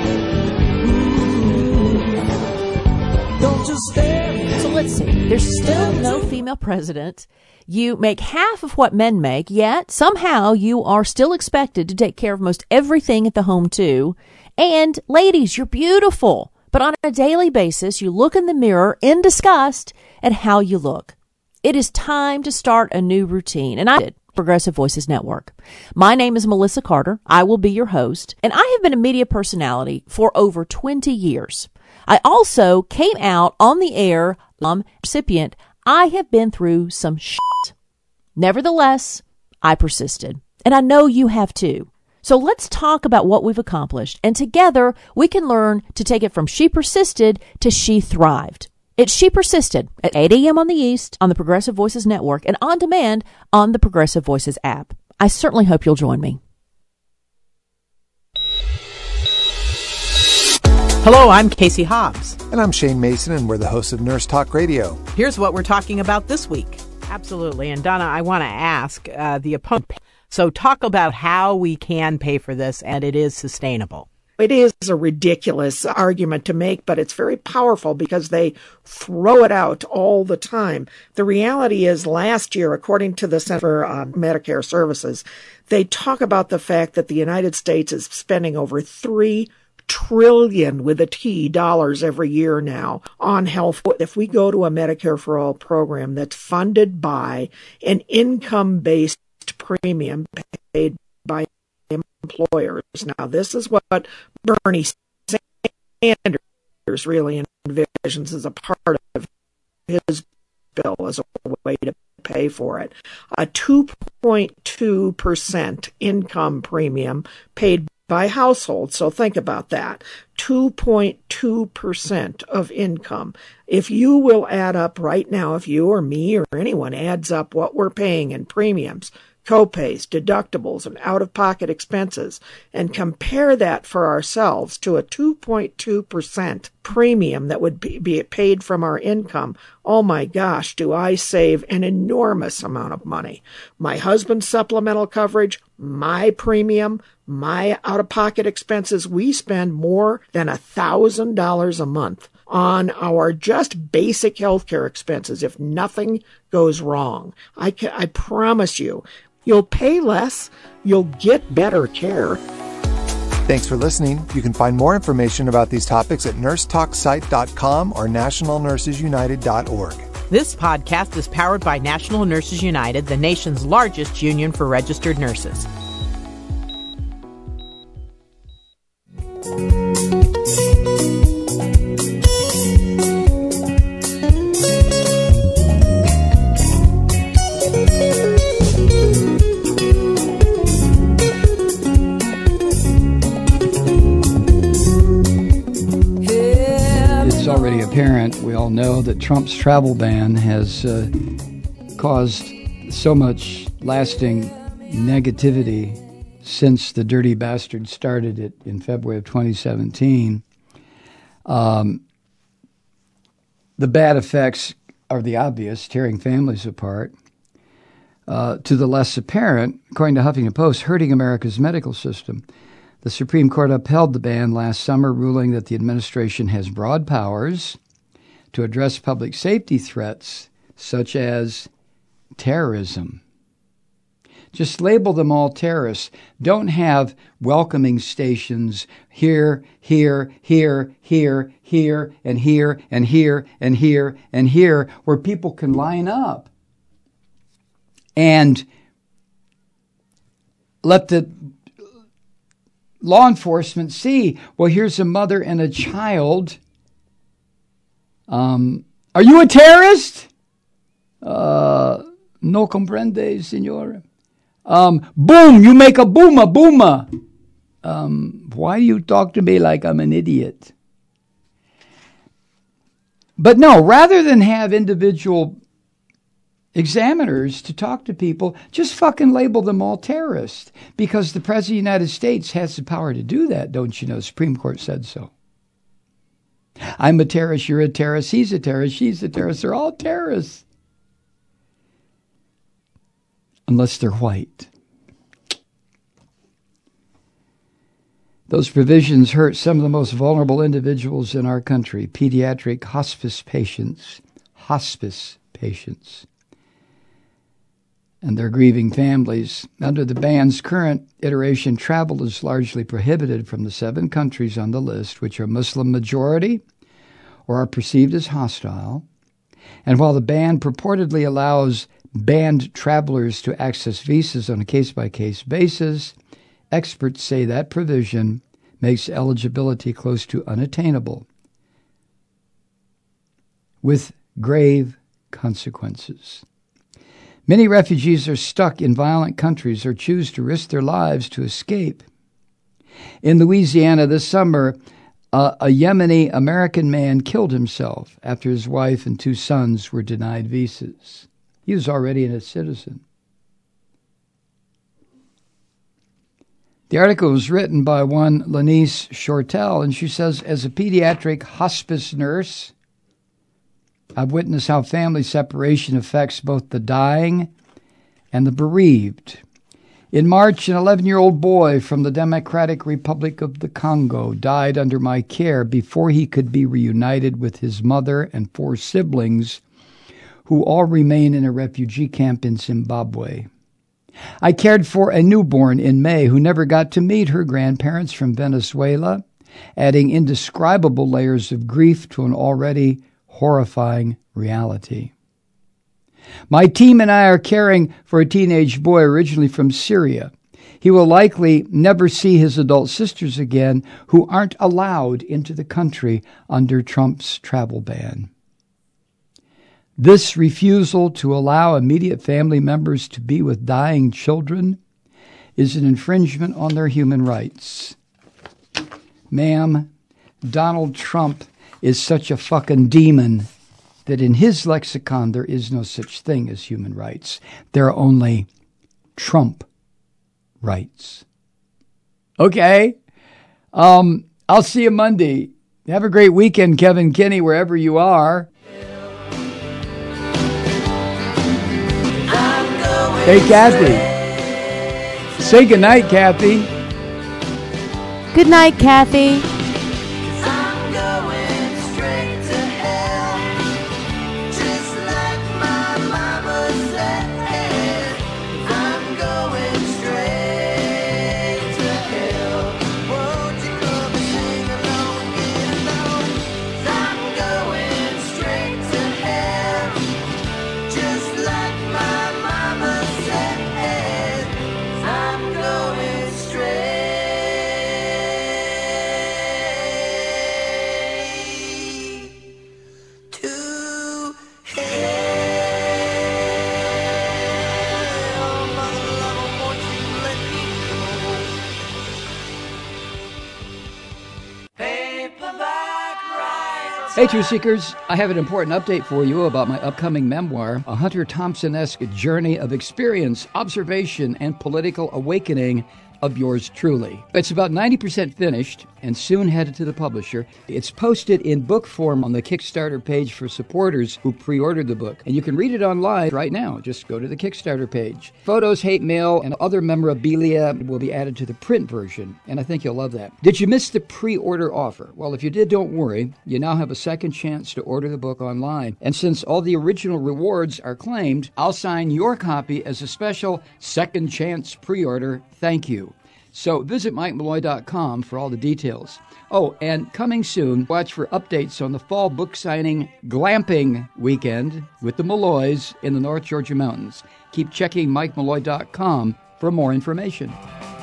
yeah. Don't just stand. So let's see. There's still no female president. You make half of what men make, yet somehow you are still expected to take care of most everything at the home too. And ladies, you're beautiful. But on a daily basis, you look in the mirror in disgust at how you look. It is time to start a new routine. And I did. Progressive Voices Network. My name is Melissa Carter. I will be your host. And I have been a media personality for over 20 years. I also came out on the air, recipient. I have been through some shit. Nevertheless, I persisted. And I know you have too. So let's talk about what we've accomplished. And together, we can learn to take it from she persisted to she thrived. It's She Persisted at 8 a.m. on the East on the Progressive Voices Network and on demand on the Progressive Voices app. I certainly hope you'll join me. Hello, I'm Casey Hobbs. And I'm Shane Mason, and we're the hosts of Nurse Talk Radio. Here's what we're talking about this week. Absolutely. And Donna, I want to ask the opponent. So talk about how we can pay for this and it is sustainable. It is a ridiculous argument to make, but it's very powerful because they throw it out all the time. The reality is last year, according to the Center for Medicare Services, they talk about the fact that the United States is spending over $3 trillion with a T dollars every year now on health. If we go to a Medicare for All program that's funded by an income-based premium paid by employers. Now, this is what Bernie Sanders really envisions as a part of his bill as a way to pay for it. A 2.2% income premium paid by household. So think about that. 2.2% of income. If you will add up right now, if you or me or anyone adds up what we're paying in premiums, co-pays, deductibles, and out-of-pocket expenses, and compare that for ourselves to a 2.2% premium that would be paid from our income, oh my gosh, do I save an enormous amount of money. My husband's supplemental coverage, my premium, my out-of-pocket expenses, we spend more than $1,000 a month on our just basic healthcare expenses if nothing goes wrong. I promise you, you'll pay less, you'll get better care. Thanks for listening. You can find more information about these topics at nursetalksite.com or nationalnursesunited.org. This podcast is powered by National Nurses United, the nation's largest union for registered nurses. Apparent, we all know that Trump's travel ban has caused so much lasting negativity since the dirty bastard started it in February of 2017. The bad effects are the obvious, tearing families apart. To the less apparent, according to Huffington Post, hurting America's medical system. The Supreme Court upheld the ban last summer, ruling that the administration has broad powers to address public safety threats such as terrorism. Just label them all terrorists. Don't have welcoming stations here, here, here, here, here, and here, and here, and here, and here, where people can line up and let the law enforcement see, well, here's a mother and a child. Are you a terrorist? No comprende, senor. Boom, you make a booma, booma. Why do you talk to me like I'm an idiot? But no, rather than have individual examiners to talk to people, just fucking label them all terrorists. Because the President of the United States has the power to do that, don't you know? The Supreme Court said so. I'm a terrorist, you're a terrorist, he's a terrorist, she's a terrorist. They're all terrorists. Unless they're white. Those provisions hurt some of the most vulnerable individuals in our country, pediatric hospice patients, and their grieving families. Under the ban's current iteration, travel is largely prohibited from the 7 countries on the list, which are Muslim majority or are perceived as hostile. And while the ban purportedly allows banned travelers to access visas on a case-by-case basis, experts say that provision makes eligibility close to unattainable, with grave consequences. Many refugees are stuck in violent countries or choose to risk their lives to escape. In Louisiana this summer, a Yemeni American man killed himself after his wife and 2 sons were denied visas. He was already a citizen. The article was written by one Lanice Shortell, and she says, as a pediatric hospice nurse, I've witnessed how family separation affects both the dying and the bereaved. In March, an 11-year-old boy from the Democratic Republic of the Congo died under my care before he could be reunited with his mother and 4 siblings, who all remain in a refugee camp in Zimbabwe. I cared for a newborn in May who never got to meet her grandparents from Venezuela, adding indescribable layers of grief to an already horrifying reality. My team and I are caring for a teenage boy originally from Syria. He will likely never see his adult sisters again, who aren't allowed into the country under Trump's travel ban. This refusal to allow immediate family members to be with dying children is an infringement on their human rights. Ma'am, Donald Trump is such a fucking demon that in his lexicon there is no such thing as human rights. There are only Trump rights. Okay? I'll see you Monday. Have a great weekend, Kevin Kinney, wherever you are. Hey, Kathy. Say goodnight, Kathy. Good night, Kathy. Hey, Truth Seekers, I have an important update for you about my upcoming memoir, a Hunter Thompson-esque journey of experience, observation, and political awakening, of yours truly. It's about 90% finished and soon headed to the publisher. It's posted in book form on the Kickstarter page for supporters who pre-ordered the book. And you can read it online right now. Just go to the Kickstarter page. Photos, hate mail, and other memorabilia will be added to the print version, and I think you'll love that. Did you miss the pre-order offer? Well, if you did, don't worry. You now have a second chance to order the book online. And since all the original rewards are claimed, I'll sign your copy as a special second chance pre-order thank you. So visit MikeMalloy.com for all the details. Oh, and coming soon, watch for updates on the fall book signing glamping weekend with the Malloys in the North Georgia mountains. Keep checking MikeMalloy.com for more information.